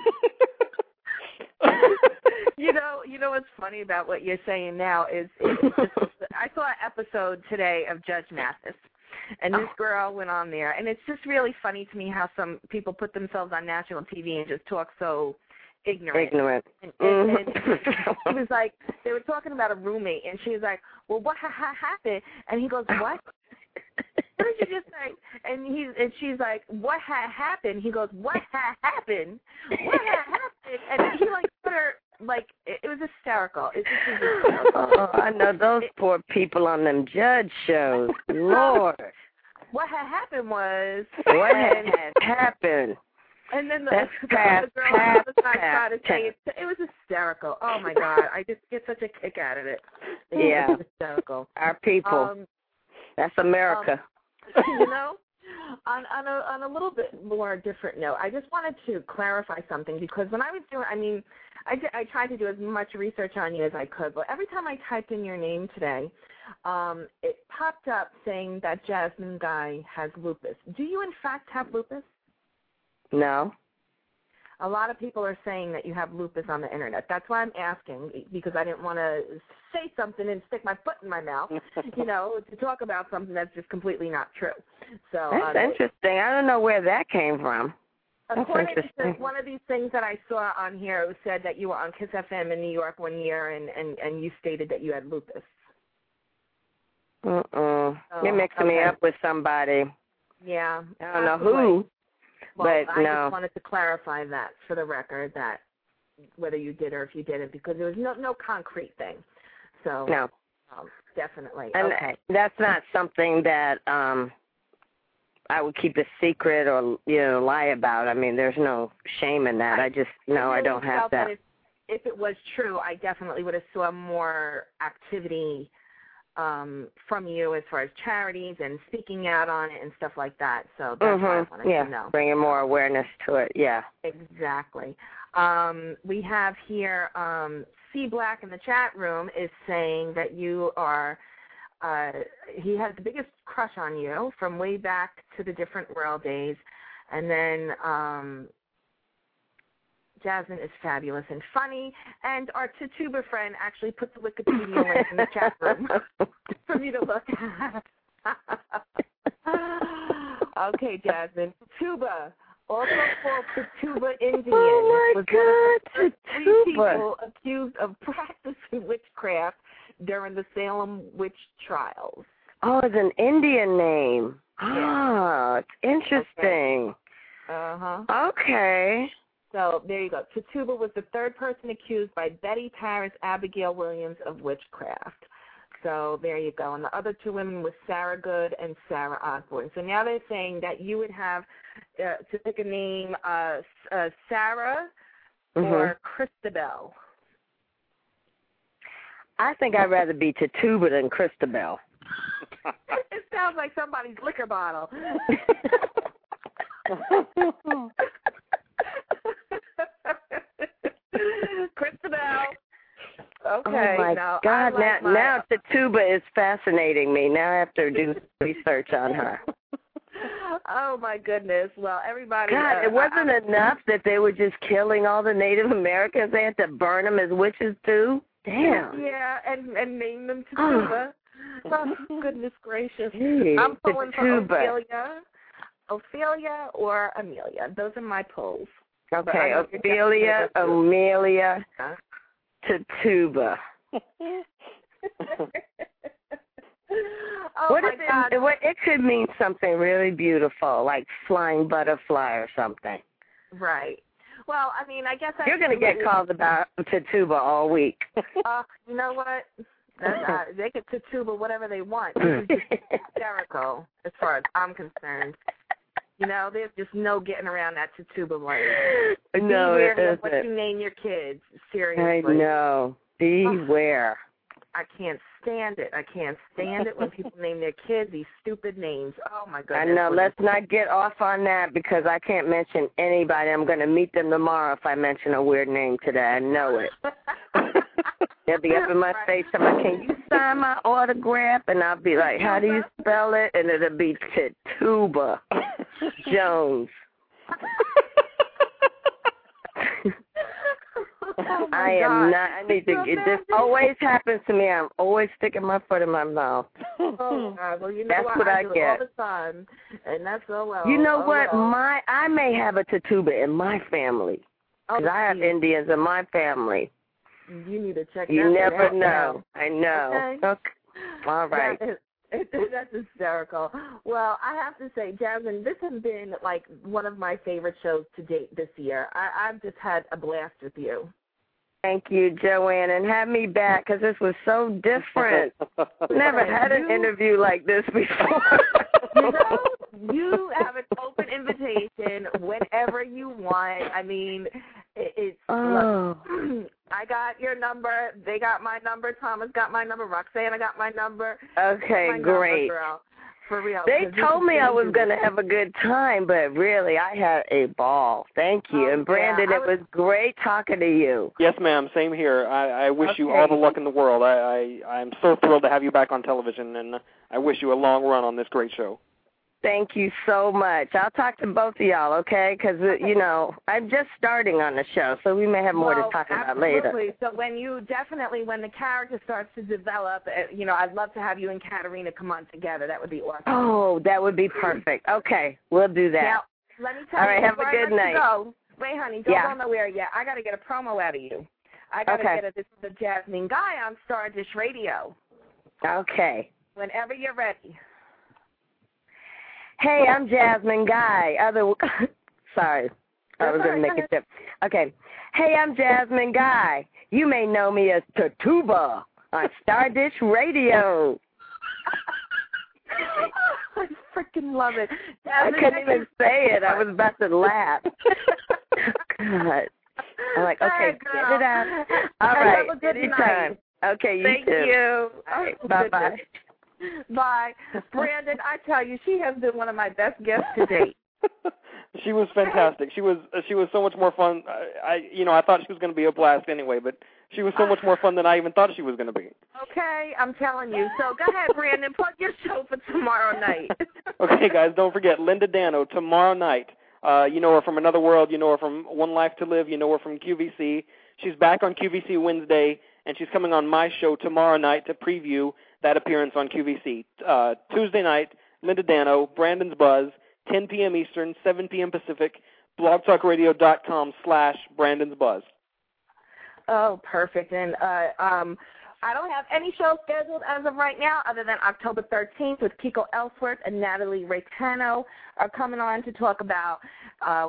you know, you know what's funny about what you're saying now is, is just, I saw an episode today of Judge Mathis, and this Oh. girl went on there, and it's just really funny to me how some people put themselves on national T V and just talk so ignorant. Ignorant. And, and, and Mhm. it was like they were talking about a roommate, and she was like, "Well, what ha- ha- happened?" And he goes, "What? What did you just say?" And he and she's like, "What ha- happened?" He goes, "What ha- happened? What ha- happened?" And he like put her like it, it was hysterical. It just was hysterical. Oh, I know those poor people on them judge shows. Lord, What had happened was what and, had happened? and then the, That's the past, other girl on past, the other side tried to past say it. It was hysterical. Oh my God, I just get such a kick out of it. It was Yeah. hysterical. Our people. Um, That's America. you know, on on a on a little bit more different note, I just wanted to clarify something because when I was doing, I mean, I did, I tried to do as much research on you as I could, but every time I typed in your name today, um, it popped up saying that Jasmine Guy has lupus. Do you in fact have lupus? No. A lot of people are saying that you have lupus on the internet. That's why I'm asking, because I didn't want to say something and stick my foot in my mouth, you know, to talk about something that's just completely not true. So That's uh, interesting. I don't know where that came from. That's according to interesting. one of these things that I saw on here, it said that you were on Kiss F M in New York one year, and, and, and you stated that you had lupus. Mm-mm. Oh, You're mixing me okay. up with somebody. Yeah. I don't know possibly. who, Well, but I no. just wanted to clarify that for the record, that whether you did or if you didn't, because there was no no concrete thing. So No. um, definitely. And okay. that's not something that um I would keep a secret or, you know, lie about. I mean, there's no shame in that. I just, no, I really don't have felt that. If, if it was true, I definitely would have saw more activity um, from you as far as charities and speaking out on it and stuff like that. So that's Mm-hmm. what I wanted Yeah, to know. bringing more awareness to it, yeah. Exactly. Um, we have here um, C Black in the chat room is saying that you are, uh, he has the biggest crush on you from way back to the Different World days. And then um, Jasmine is fabulous and funny. And our Tituba friend actually put the Wikipedia link in the chat room for me to look at. Okay, Jasmine. Tituba, also called Tituba Indian, Oh, my was one of the God, first three Tituba. people accused of practicing witchcraft during the Salem witch trials. Oh, it's an Indian name. Yeah. Oh, it's interesting. Uh-huh. Okay. So there you go. Tituba was the third person accused by Betty Paris Abigail Williams of witchcraft. So there you go. And the other two women were Sarah Good and Sarah Osborne. So now they're saying that you would have uh, to pick a name, uh, uh, Sarah Mm-hmm. or Christabel. I think I'd rather be Tituba than Christabel. It sounds like somebody's liquor bottle. Christabel. Okay. Oh my now, God! like now, my, now Tituba is fascinating me. Now I have to do research on her. Oh my goodness! Well, everybody. God, uh, it wasn't I, enough that they were just killing all the Native Americans. They had to burn them as witches too. Damn. Yeah, and and name them Tituba. Oh, goodness gracious! Jeez, I'm pulling for Tituba. Ophelia, Ophelia or Amelia. Those are my polls. Okay, Ophelia, Amelia, Tituba. Oh what my if God. it, what, it could mean something really beautiful, like flying butterfly or something. Right. Well, I mean, I guess I You're going to get called about Tituba all week. Uh, you know what? That's, uh, they can Tituba whatever they want. This is just hysterical as far as I'm concerned. You know, there's just no getting around that Tituba lane. No, Beware it isn't. of what you name your kids. Seriously. I know. Beware. I can't stand it. I can't stand it when people name their kids these stupid names. Oh, my goodness. I know. Let's not get off on that because I can't mention anybody. I'm going to meet them tomorrow if I mention a weird name today. I know it. They'll be up in my face. I'm like, can you sign my autograph? And I'll be like, how do you spell it? And it'll be Tituba Jones. Oh I am God. not. I need to. It just always happens to me. I'm always sticking my foot in my mouth. Oh God. Well, you know That's what? what I, I do get. it all the time, and that's so well. You know oh, what? well. My I may have a Tituba in my family because oh, I have geez. Indians in my family. You need to check that You never out know. now. I know. Okay. Okay. All right. That is, that's hysterical. Well, I have to say, Jasmine, this has been like one of my favorite shows to date this year. I, I've just had a blast with you. Thank you, Joanne, and have me back because this was so different. Never had an interview like this before. You know, you have an open invitation whenever you want. I mean, it, it's oh. look, I got your number. They got my number. Thomas got my number. Roxanne got my number. Okay, my great. Number, girl. For real. They told me I was going to have a good time, but really, I had a ball. Thank you. Oh, and Brandon, yeah, it was, was great talking to you. Yes, ma'am. Same here. I, I wish okay. you all the luck in the world. I, I, I'm so thrilled to have you back on television, and I wish you a long run on this great show. Thank you so much. I'll talk to both of y'all, okay? Because, you know, I'm just starting on the show, so we may have more well, to talk about absolutely. later. So when you definitely, when the character starts to develop, you know, I'd love to have you and Katarina come on together. That would be awesome. Oh, that would be perfect. Okay, we'll do that. Now, let me tell All you, right, have a good night. Go, wait, honey, don't yeah. go nowhere yet. I got to get a promo out of you. I got to okay. get a, this is the Jasmine Guy on Star Dish Radio. Okay. Whenever you're ready. Hey, I'm Jasmine Guy. Other, sorry, I was going to make a tip. Okay. Hey, I'm Jasmine Guy. You may know me as Tituba on Star Dish Radio. I freaking love it. Jasmine, I couldn't even say it. I was about to laugh. God. I'm like, okay, get it out. All right, anytime. Okay, you Thank too. Thank you. All right, bye-bye. Bye. Brandon, I tell you, she has been one of my best guests to date. She was fantastic. She was she was so much more fun. I, I you know I thought she was going to be a blast anyway, but she was so much more fun than I even thought she was going to be. Okay, I'm telling you. So go ahead, Brandon, plug your show for tomorrow night. Okay, guys, don't forget Linda Dano tomorrow night. Uh, you know her from Another World. You know her from One Life to Live. You know her from Q V C. She's back on Q V C Wednesday, and she's coming on my show tomorrow night to preview that appearance on Q V C. Uh, Tuesday night, Linda Dano, Brandon's Buzz, ten p.m. Eastern, seven p.m. Pacific, blogtalkradio.com slash Brandon's Buzz. Oh, perfect. And uh, um, I don't have any shows scheduled as of right now other than October thirteenth with Kiko Ellsworth and Natalie Raitano are coming on to talk about uh,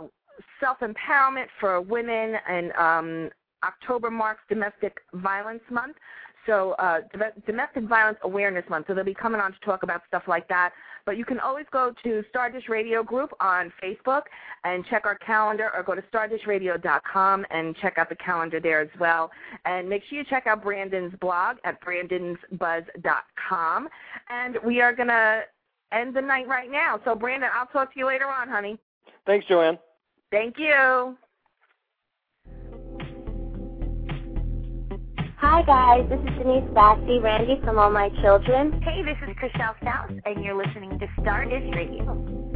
self-empowerment for women, and um, October marks Domestic Violence Month. So uh, Domestic Violence Awareness Month. So they'll be coming on to talk about stuff like that. But you can always go to Stardust Radio Group on Facebook and check our calendar, or go to stardust radio dot com and check out the calendar there as well. And make sure you check out Brandon's blog at brandons buzz dot com. And we are going to end the night right now. So, Brandon, I'll talk to you later on, honey. Thanks, Joanne. Thank you. Hi, guys. This is Denise Bassi, Randy from All My Children. Hey, this is Chriselle Stout, and you're listening to Stardust Radio.